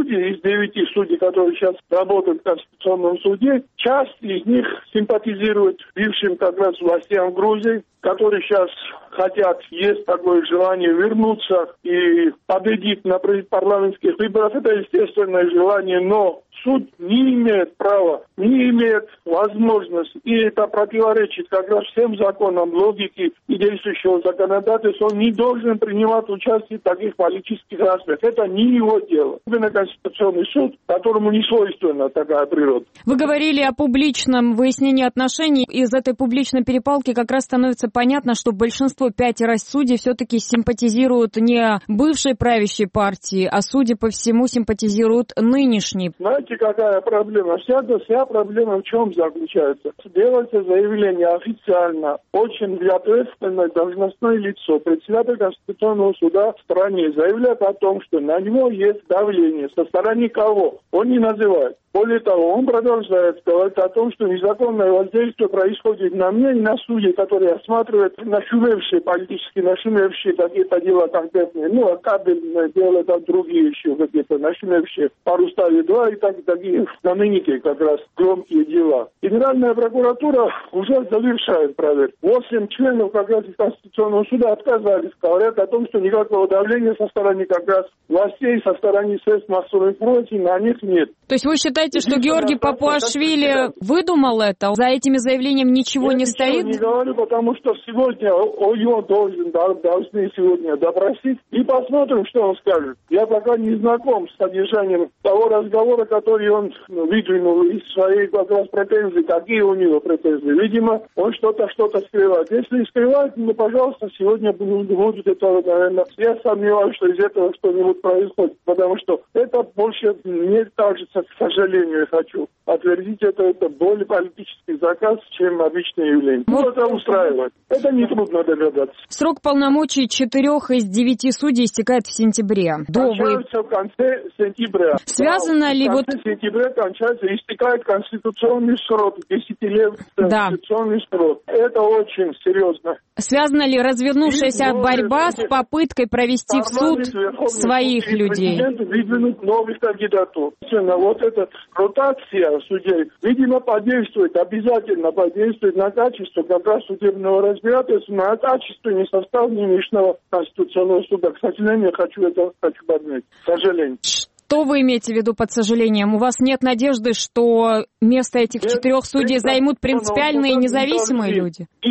судей, которые сейчас работают в Конституционном суде, часть из них симпатизирует бывшим как раз властям Грузии, которые сейчас хотят, есть такое желание вернуться и победить на парламентских выборах. Это естественное желание, но суд не имеет права, не имеет возможности, и это противоречит как раз всем законам логики и действующего законодательства. Он не должен принимать участие в таких политических распрях. Это не его дело. Именно Конституционный суд, которому не свойственна такая природа. Вы говорили о публичном выяснении отношений. Из этой публичной перепалки как раз становится понятно, что большинство 5 судей все-таки симпатизируют не бывшей правящей партии, а, судя по всему, симпатизируют нынешней. Знаете, какая проблема? Вся проблема в чем заключается? Делается заявление официально, очень ответственное должностное лицо, председатель Конституционного суда в стране заявляет о том, что на него есть давление. Со стороны кого? Он не называет. Более того, он продолжает говорить о том, что незаконное воздействие происходит на меня и на судей, которые осматривают политически нашумевшие какие-то дела конкретные. А кабельное дело, там другие еще какие-то нашумевшие по Руставе 2 и такие знаменитые как раз громкие дела. Генеральная прокуратура уже завершает проверку. 8 членов как раз из Конституционного суда отказались, говорят о том, что никакого давления со стороны как раз властей, со стороны средств массовой информации на них нет. То есть вы считаете, что Георгий Папуашвили выдумал это? За этими заявлениями ничего не стоит? Я не говорю, потому что сегодня его должны сегодня допросить и посмотрим, что он скажет. Я пока не знаком с содержанием того разговора, который он выдвинул из своей как раз претензий. Какие у него претензии? Видимо, он что-то скрывает. Если скрывает, пожалуйста, сегодня будет это, наверное, я сомневаюсь, что из этого что-нибудь происходит, потому что это больше, мне кажется, к сожалению, я хочу отвердить это более политический заказ, чем обычное явление. Это устраивает. Это нетрудно догадаться. Срок полномочий 4 из 9 судей истекает в сентябре. Кончается в конце сентября. Связано ли в конце сентября кончается, истекает конституционный срок, 10-летний конституционный срок. Это очень серьезно. Связана ли развернувшаяся борьба с попыткой провести в суд своих людей? Выдвинуть новых кандидатур. Вот эта ротация судей, видимо, обязательно подействует на качество как раз судебного разбирательства, на качество не состав нынешнего Конституционного суда. К сожалению, хочу подметить. К сожалению. Что вы имеете в виду под сожалением? У вас нет надежды, что место этих 4 судей займут принципиальные и независимые люди? Не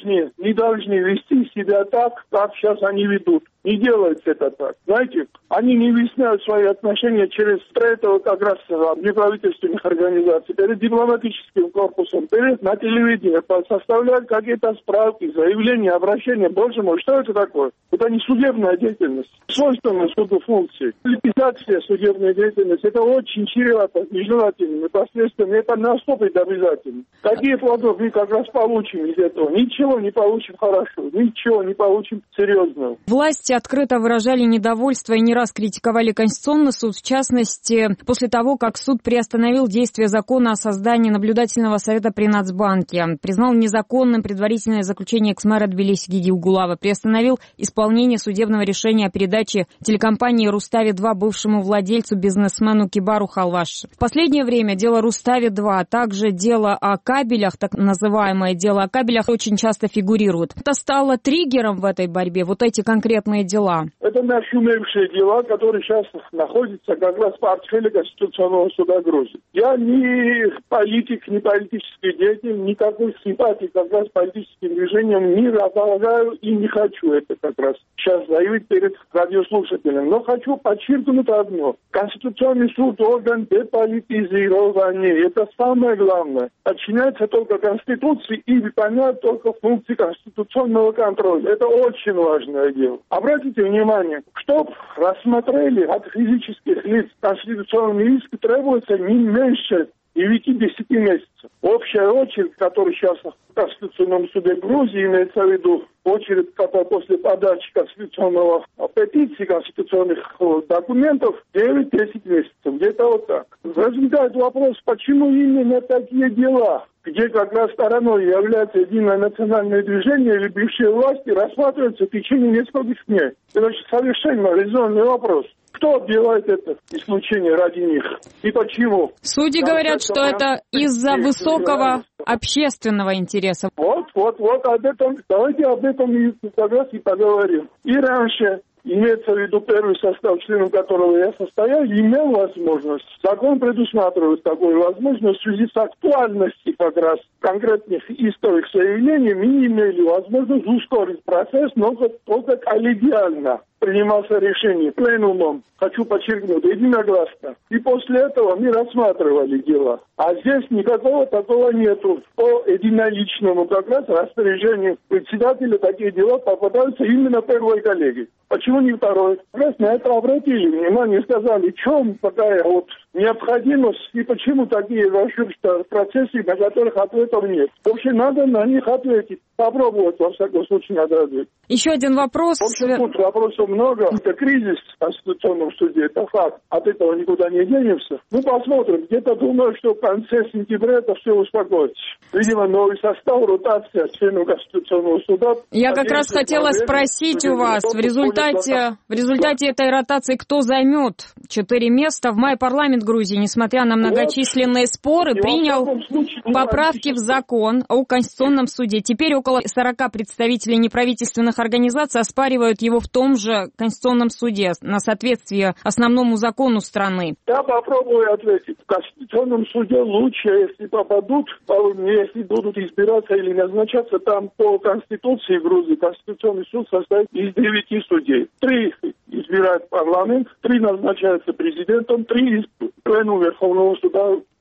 должны вести себя так, как сейчас они ведут. Не делается это так. Знаете, они не выясняют свои отношения через этого как раз неправительственных организаций, перед дипломатическим корпусом, на телевидении, составляют какие-то справки, заявления, обращения. Боже мой, что это такое? Это не судебная деятельность, свойственная суду функции. Ликвидация судебной деятельности, это очень чревато, нежелательно, последствия, это наступит обязательно. Какие плоды мы как раз получим из этого? Ничего не получим хорошо, ничего не получим серьезного. Власти открыто выражали недовольство и не раз критиковали Конституционный суд, в частности, после того, как суд приостановил действие закона о создании наблюдательного совета при Нацбанке, признал незаконным предварительное заключение экс-мэра Тбилиси Гиги Угулава, приостановил исполнение судебного решения о передаче телекомпании «Рустави-2» бывшему владельцу, бизнесмену Кибару Халваш. В последнее время дело «Рустави-2», а также дело о кабелях, так называемое дело о кабелях, очень часто фигурирует. Это стало триггером в этой борьбе, вот эти конкретные дела? Это нашумевшие дела, которые сейчас находятся как раз в портфеле Конституционного суда Грузии. Я не политик, не политический деятель, никакой симпатии как раз политическим движением не располагаю и не хочу это как раз сейчас заявить перед радиослушателем. Но хочу подчеркнуть одно. Конституционный суд — орган деполитизирования. Это самое главное. Подчиняется только Конституции и выполняет только функции конституционного контроля. Это очень важное дело. Обратите внимание, чтобы рассмотрели от физических лиц конституционный иск, требуется не меньше 9-10 месяцев. Общая очередь, которая сейчас в Конституционном суде Грузии, имеется в виду очередь, которая после подачи конституционного петиции, конституционных документов, 9-10 месяцев. Где-то вот так. Возникает вопрос, почему именно такие дела, где как раз стороной является единое национальное движение или бывшие власти, рассматриваются в течение нескольких дней. Это совершенно резонный вопрос. Кто делает это исключение ради них? И почему? Судьи говорят, что это из-за высокого общественного интереса. Вот об этом, давайте об этом как раз и поговорим. И раньше, имеется в виду первый состав, членом которого я состоял, имел возможность. Закон предусматривает такую возможность в связи с актуальностью как раз конкретных историк заявлений. Мы имели возможность ускорить процесс, но только коллегиально принимался решение пленумом, хочу подчеркнуть, единогласно. И после этого мы рассматривали дела. А здесь никакого такого нету. По единоличному как раз распоряжению председателя такие дела попадаются именно первой коллегии. Почему не второй? Раз на это обратили внимание, сказали, в чем такая вот необходимость и почему такие вообще процессы, на которых ответов нет. Вообще надо на них ответить. Попробовать, во всяком случае, надо ответить. Еще один вопрос. Тут вопросов много. Это кризис в Конституционном суде, это факт. От этого никуда не денемся. Ну, посмотрим. Где-то думаю, что в конце сентября это все успокоится. Видимо, новый состав, ротация членов Конституционного суда. Я как раз хотела спросить у вас, в результате этой ротации кто займет 4 места? В мае парламент Грузии, несмотря на многочисленные споры, принял поправки в закон о Конституционном суде. Теперь около 40 представителей неправительственных организаций оспаривают его в том же Конституционном суде на соответствие основному закону страны. Я попробую ответить. В Конституционном суде лучше, если попадут, если будут избираться или назначаться там по Конституции Грузии. Конституционный суд состоит из 9 судей. 3 избирает парламент, 3 назначаются президентом, 3 из пленума Верховного суда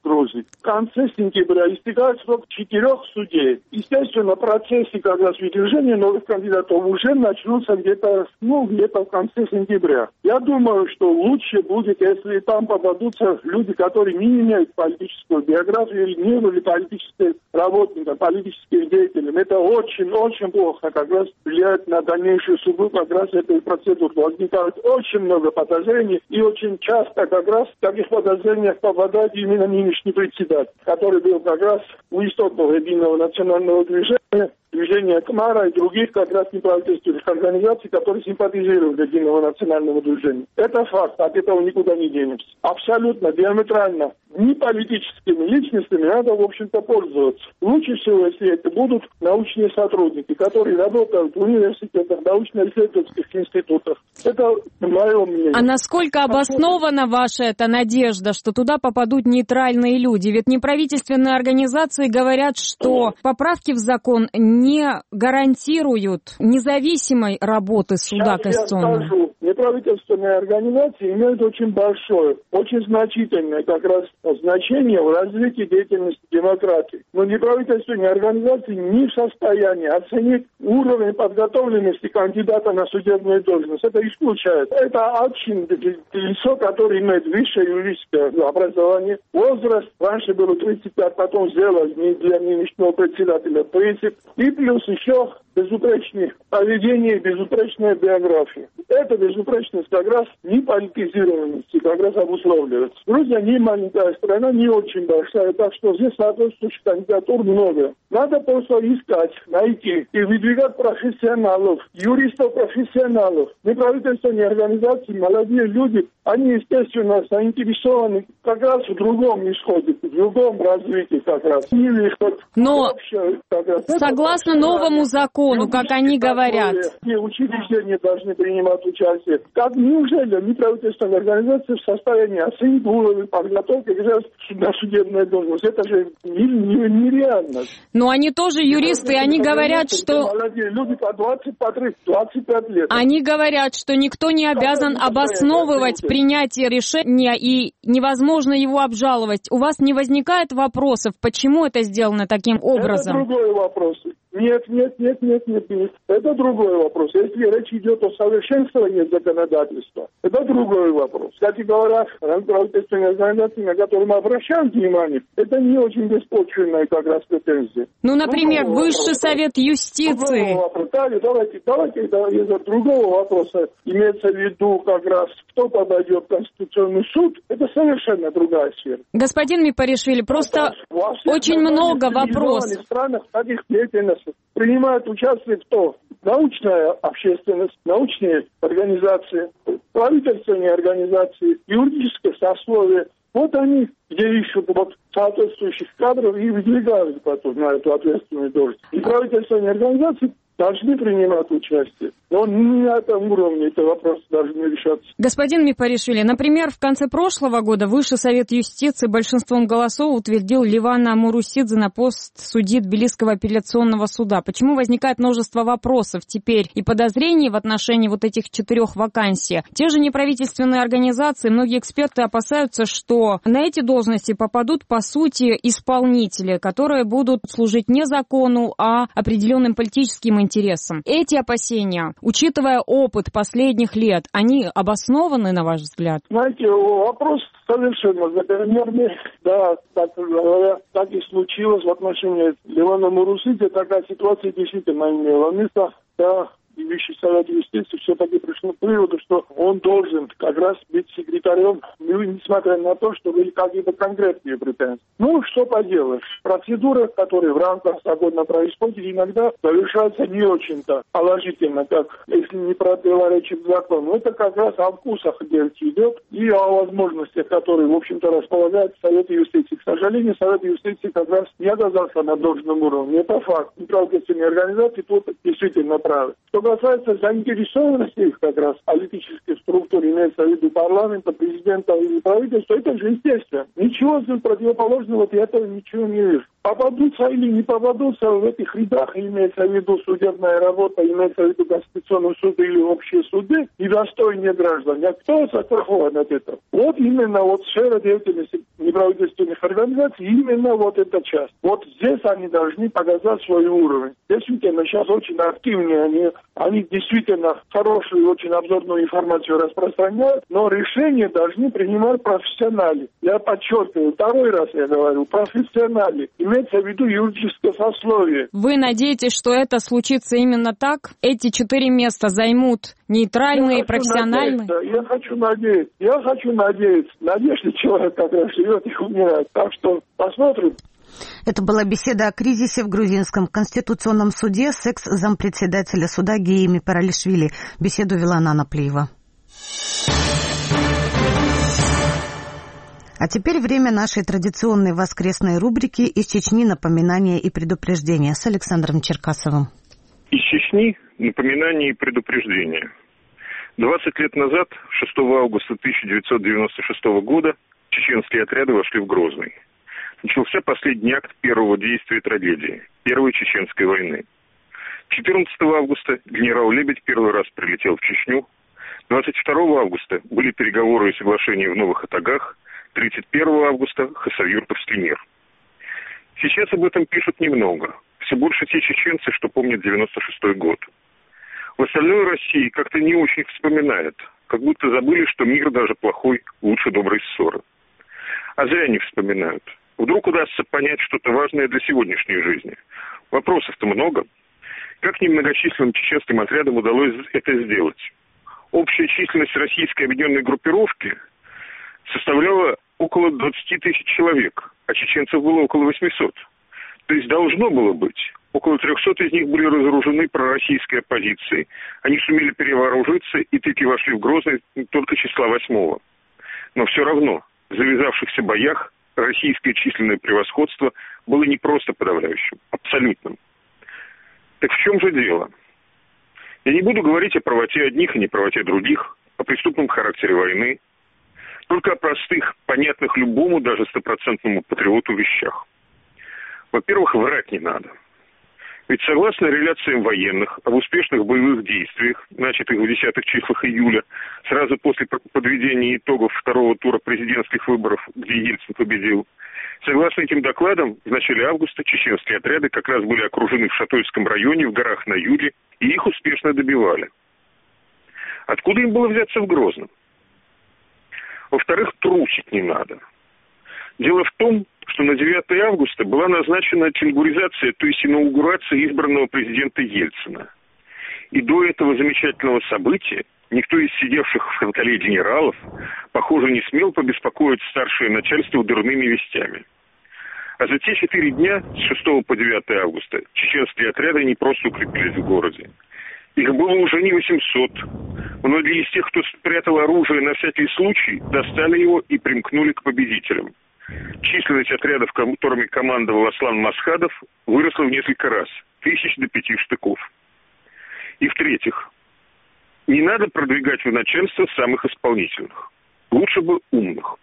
Грузии. В конце сентября истекает срок 4 судей. Естественно, процессы как раз выдвижения новых кандидатов уже начнутся где-то в конце сентября. Я думаю, что лучше будет, если там попадутся люди, которые не имеют политическую биографию или не были политическими работниками, политическими деятелями. Это очень-очень плохо, как раз влияет на дальнейшую судьбу как раз этой процедуры. Возникает очень много подозрений, и очень часто как раз в таких подозрениях попадает именно нынешний председатель, который был как раз у истоков Единого национального движения КМАРа и других как раз неправительственных организаций, которые симпатизируют Единому национальному движению. Это факт, от этого никуда не денемся. Абсолютно, диаметрально. Не политическими личностями надо, в общем-то, пользоваться. Лучше всего, если это будут научные сотрудники, которые работают в университетах, научно-исследовательских институтах. Это мое мнение. А насколько обоснована ваша эта надежда, что туда попадут нейтральные люди? Ведь неправительственные организации говорят, что поправки в закон не гарантируют независимой работы суда конституционного. Я скажу, неправительственные организации имеют очень большое, очень значительное как раз значение в развитии деятельности демократии. Но неправительственные организации не в состоянии оценить уровень подготовленности кандидата на судебную должность. Это исключает. Это очень лицо, которое имеет высшее юридическое образование. Возраст раньше было 35, потом сделали для нынешнего председателя 30. И плюс еще безупречное поведение и безупречная биография. Эта безупречность как раз не политизированности как раз обусловливается. Грузия не маленькая страна, не очень большая, так что здесь соответствующих кандидатур много. Надо просто искать, найти и выдвигать профессионалов, юристов-профессионалов. Неправительственные организации, молодые люди, они, естественно, заинтересованы как раз в другом исходе, в другом развитии как раз. Но согласно новому закону, как они говорят, и учреждения должны принимать участие. Как неужели неправительственная организация в состоянии оценить уровень подготовки на судебную должность? Это же нереально. Но они тоже юристы, они говорят, что... Молодые люди по 20, по 30, 25 лет. Они говорят, что никто не обязан обосновывать принятие решения и невозможно его обжаловать. У вас не возникает вопросов, почему это сделано таким образом? Это другой вопрос. Нет. Это другой вопрос. Если речь идет о совершенствовании законодательства, это другой вопрос. Кстати говоря, правительственные организации, на которые мы обращаем внимание, это не очень беспочвенная как раз претензия. Ну, например, Высший совет юстиции. Давайте из-за другого вопроса имеется в виду как раз, кто подойдет в Конституционный суд, это совершенно другая сфера. Господин Мипаришвили, просто очень много вопросов. В странах таких деятельностей принимают участие кто? Научная общественность, научные организации, правительственные организации, юридическое сословие. Вот они, где ищут соответствующих кадров и выдвигают потом на эту ответственную должность. И правительственные организации должны принимать участие. Но не на этом уровне эти вопросы должны решаться. Господин Мипаришвили, например, в конце прошлого года Высший совет юстиции большинством голосов утвердил Левана Мурусидзе на пост судьи Тбилисского апелляционного суда. Почему возникает множество вопросов теперь и подозрений в отношении вот этих 4 вакансий? Те же неправительственные организации, многие эксперты опасаются, что на эти должности попадут, по сути, исполнители, которые будут служить не закону, а определенным политическим интересам. Эти опасения, учитывая опыт последних лет, они обоснованы, на ваш взгляд? Знаете, вопрос совершенно закономерный. Да, так и случилось в отношении Левана Мурусидзе. Такая ситуация действительно имела место. Да. И Высший совет юстиции все-таки пришел к выводу, что он должен как раз быть секретарем, несмотря на то, что были какие-то конкретные претензии. Ну, что поделаешь. Процедура, которая в рамках свободно происходит, иногда совершается не очень-то положительно, как если не противоречит закону. Это как раз о вкусах речь идет и о возможностях, которые, в общем-то, располагает Совет юстиции. К сожалению, Совет юстиции как раз не оказался на должном уровне. Это факт. Неправительственные организации тут действительно правы. Что касается заинтересованности их как раз политических структур, имеется в виду парламента, президента или правительства, это же естественно. Ничего противоположного, я этого ничего не вижу. Попадутся или не попадутся в этих рядах, имеется в виду судебная работа, имеется в виду Конституционный суд или общие суды, недостойные граждане. А кто застрахован от этого? Вот именно сфера деятельности неправительственных организаций именно вот эта часть. Вот здесь они должны показать свой уровень. Действительно, сейчас очень активнее, они действительно хорошую, очень обзорную информацию распространяют, но решения должны принимать профессионалы. Я подчеркиваю, второй раз я говорю, профессионалы. Имеется в виду юридическое сословие. Вы надеетесь, что это случится именно так? Эти 4 места займут нейтральные, профессиональные? Я хочу надеяться. Надежда человек как раз живет и умирает. Так что посмотрим. Это была беседа о кризисе в грузинском конституционном суде с экс-зампредседателя суда Геи Мепаралишвили. Беседу вела Нана Плиева. А теперь время нашей традиционной воскресной рубрики «Из Чечни. Напоминания и предупреждения» с Александром Черкасовым. Из Чечни напоминания и предупреждения. 20 лет назад, 6 августа 1996 года, чеченские отряды вошли в Грозный. Начался последний акт первого действия трагедии, Первой Чеченской войны. 14 августа генерал Лебедь первый раз прилетел в Чечню. 22 августа были переговоры и соглашения в Новых Атагах. 31 августа Хасавюртовский мир. Сейчас об этом пишут немного. Все больше те чеченцы, что помнят 96-й год. В остальной России как-то не очень вспоминают, как будто забыли, что мир даже плохой лучше доброй ссоры. А зря не вспоминают. Вдруг удастся понять что-то важное для сегодняшней жизни. Вопросов-то много. Как немногочисленным чеченским отрядам удалось это сделать? Общая численность российской объединенной группировки составляла около 20 тысяч человек, а чеченцев было около 800. То есть должно было быть. Около 300 из них были разоружены пророссийской оппозицией. Они сумели перевооружиться и таки вошли в Грозный только числа 8-го. Но все равно в завязавшихся боях российское численное превосходство было не просто подавляющим, абсолютным. Так в чем же дело? Я не буду говорить о правоте одних и неправоте других, о преступном характере войны, только о простых, понятных любому, даже стопроцентному патриоту вещах. Во-первых, врать не надо. Ведь согласно реляциям военных об успешных боевых действиях, начатых в 10-х числах июля, сразу после подведения итогов второго тура президентских выборов, где Ельцин победил, согласно этим докладам, в начале августа чеченские отряды как раз были окружены в Шатойском районе, в горах на юге, и их успешно добивали. Откуда им было взяться в Грозном? Во-вторых, трусить не надо. Дело в том, что на 9 августа была назначена тенгуризация, то есть инаугурация избранного президента Ельцина. И до этого замечательного события никто из сидевших в Ханкале генералов, похоже, не смел побеспокоить старшее начальство дурными вестями. А за те 4 дня, с 6 по 9 августа, чеченские отряды не просто укрепились в городе. Их было уже не 800. Многие из тех, кто спрятал оружие на всякий случай, достали его и примкнули к победителям. Численность отрядов, которыми командовал Аслан Масхадов, выросла в несколько раз, 1000 до 5 штыков. И в-третьих, не надо продвигать в начальство самых исполнительных. Лучше бы умных.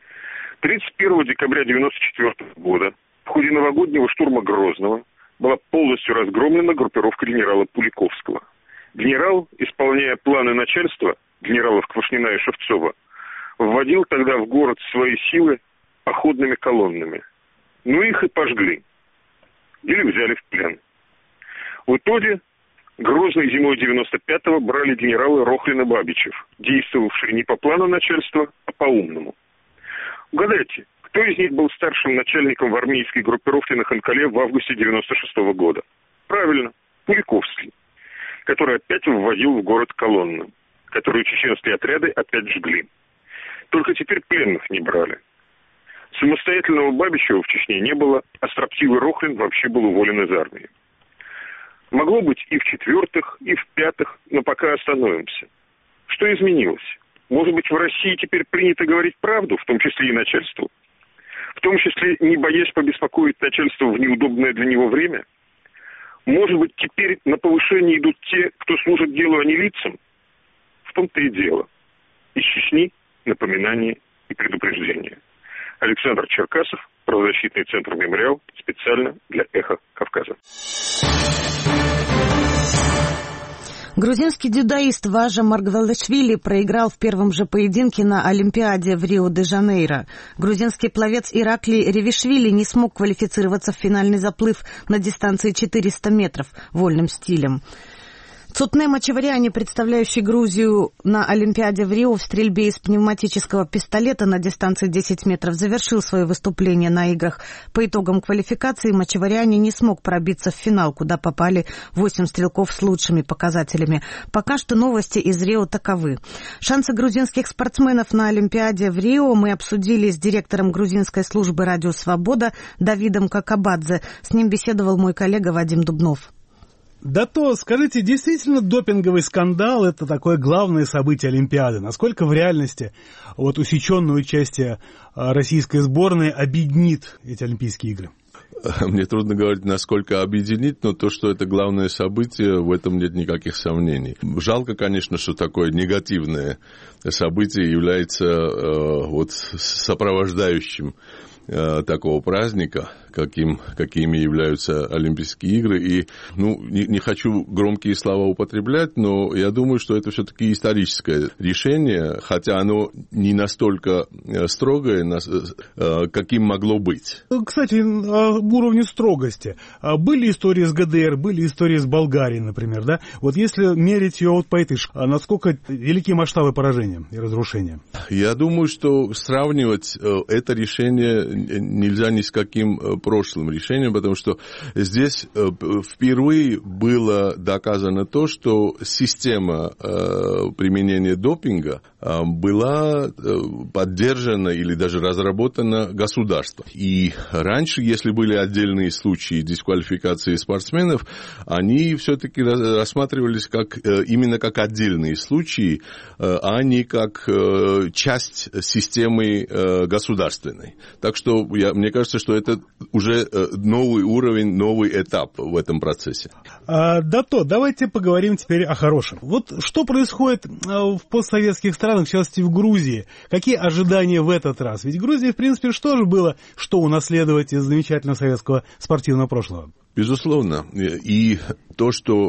31 декабря 1994 года в ходе новогоднего штурма Грозного была полностью разгромлена группировка генерала Пуликовского. Генерал, исполняя планы начальства, генералов Квашнина и Шевцова, вводил тогда в город свои силы походными колоннами. Ну их и пожгли. Или взяли в плен. В итоге Грозный зимой 95-го брали генералы Рохлин и Бабичев, действовавшие не по плану начальства, а по-умному. Угадайте, кто из них был старшим начальником в армейской группировке на Ханкале в августе 96-го года? Правильно, Пуликовский, который опять вводил в город колонны, которую чеченские отряды опять жгли. Только теперь пленных не брали. Самостоятельного Бабичева в Чечне не было, а строптивый Рохлин вообще был уволен из армии. Могло быть и в 4-х, и в 5-х, но пока остановимся. Что изменилось? Может быть, в России теперь принято говорить правду, в том числе и начальству? В том числе не боясь побеспокоить начальство в неудобное для него время? Может быть, теперь на повышение идут те, кто служит делу, а не лицам? В том-то и дело. Из Чечни напоминание и предупреждение. Александр Черкасов, правозащитный центр «Мемориал», специально для «Эхо Кавказа». Грузинский дзюдоист Важа Маргвелашвили проиграл в первом же поединке на Олимпиаде в Рио-де-Жанейро. Грузинский пловец Ираклий Ревишвили не смог квалифицироваться в финальный заплыв на дистанции 400 метров вольным стилем. Цутне Мачеваряне, представляющий Грузию на Олимпиаде в Рио в стрельбе из пневматического пистолета на дистанции 10 метров, завершил свое выступление на играх. По итогам квалификации Мачеваряне не смог пробиться в финал, куда попали 8 стрелков с лучшими показателями. Пока что новости из Рио таковы. Шансы грузинских спортсменов на Олимпиаде в Рио мы обсудили с директором грузинской службы «Радио Свобода» Давидом Какабадзе. С ним беседовал мой коллега Вадим Дубнов. Дато, скажите, действительно допинговый скандал – это такое главное событие Олимпиады? Насколько в реальности усеченное участие российской сборной объединит эти Олимпийские игры? Мне трудно говорить, насколько объединить, но то, что это главное событие, в этом нет никаких сомнений. Жалко, конечно, что такое негативное событие является сопровождающим такого праздника, какими являются Олимпийские игры. И, не хочу громкие слова употреблять, но я думаю, что это все-таки историческое решение, хотя оно не настолько строгое, каким могло быть. Кстати, об уровне строгости. Были истории с ГДР, были истории с Болгарией, например, да? Вот если мерить ее по этой шкале, насколько велики масштабы поражения и разрушения? Я думаю, что сравнивать это решение нельзя ни с каким прошлым решением, потому что здесь впервые было доказано то, что система применения допинга была поддержана или даже разработана государством. И раньше, если были отдельные случаи дисквалификации спортсменов, они все-таки рассматривались именно как отдельные случаи, а не как часть системы государственной. Так что мне кажется, что это уже новый уровень, новый этап в этом процессе. Дато, давайте поговорим теперь о хорошем. Вот что происходит в постсоветских странах, в частности в Грузии? Какие ожидания в этот раз? Ведь Грузии, в принципе, что же было, что унаследовать из замечательного советского спортивного прошлого? Безусловно. И то, что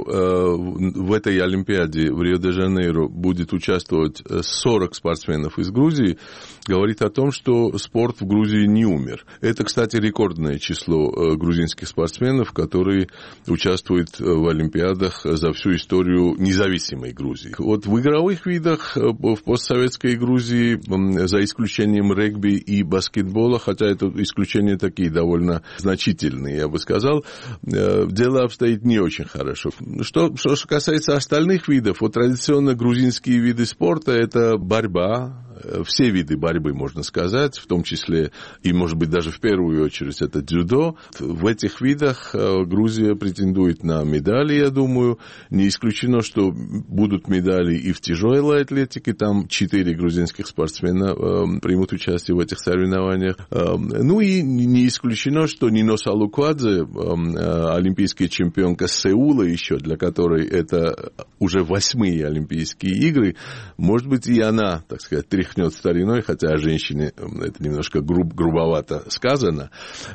в этой Олимпиаде в Рио-де-Жанейро будет участвовать 40 спортсменов из Грузии, говорит о том, что спорт в Грузии не умер. Это, кстати, рекордное число грузинских спортсменов, которые участвуют в Олимпиадах за всю историю независимой Грузии. Вот в игровых видах в постсоветской Грузии, за исключением регби и баскетбола, хотя это исключения такие довольно значительные, я бы сказал, дело обстоит не очень хорошо. Что касается остальных видов, традиционно грузинские виды спорта – это борьба, все виды борьбы, можно сказать, в том числе и, может быть, даже в первую очередь это дзюдо. В этих видах Грузия претендует на медали, я думаю. Не исключено, что будут медали и в тяжелой атлетике. Там 4 грузинских спортсмена примут участие в этих соревнованиях. И не исключено, что Нино Салуквадзе, олимпийская чемпионка Сеула еще, для которой это уже 8-е Олимпийские игры, может быть, и она, так сказать, тряхнет стариной, хотя о женщине это немножко грубовато сказано,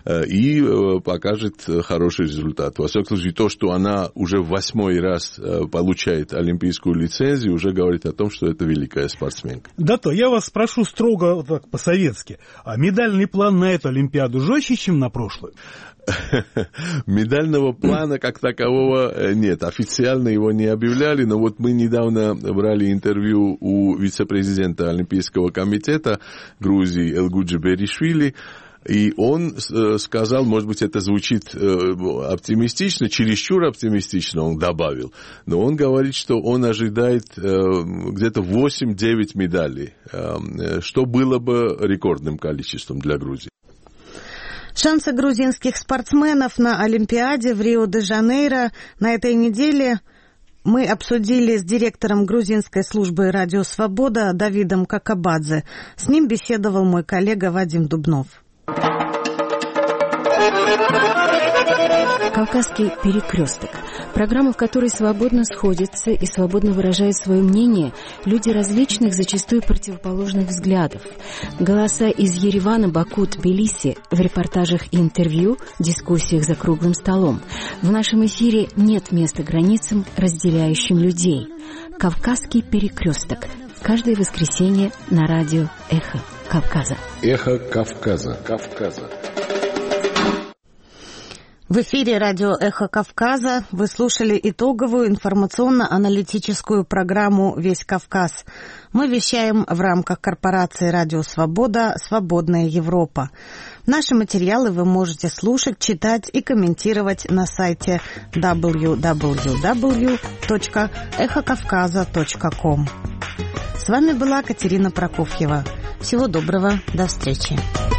и покажет хороший результат. Во всяком случае, то, что она уже в 8-й раз получает олимпийскую лицензию, уже говорит о том, что это великая спортсменка. Дато, я вас спрошу строго по-советски. А медальный план на эту Олимпиаду жестче, чем на прошлую? Медального плана как такового нет. Официально его не объявляли, но мы недавно брали интервью у вице-президента Олимпийского комитета Грузии Элгуджи Беришвили, и он сказал, может быть, это звучит оптимистично, чересчур оптимистично, он добавил, но он говорит, что он ожидает где-то 8-9 медалей, что было бы рекордным количеством для Грузии. Шансы грузинских спортсменов на Олимпиаде в Рио-де-Жанейро на этой неделе мы обсудили с директором грузинской службы «Радио Свобода» Давидом Какабадзе. С ним беседовал мой коллега Вадим Дубнов. Кавказский перекресток. Программа, в которой свободно сходятся и свободно выражают свое мнение люди различных, зачастую противоположных взглядов. Голоса из Еревана, Баку, Тбилиси в репортажах и интервью, дискуссиях за круглым столом. В нашем эфире нет места границам, разделяющим людей. Кавказский перекресток. Каждое воскресенье на радио «Эхо Кавказа». «Эхо Кавказа». В эфире радио «Эхо Кавказа» вы слушали итоговую информационно-аналитическую программу «Весь Кавказ». Мы вещаем в рамках корпорации «Радио Свобода. Свободная Европа». Наши материалы вы можете слушать, читать и комментировать на сайте www.эхокавказа.com. С вами была Катерина Прокофьева. Всего доброго, до встречи.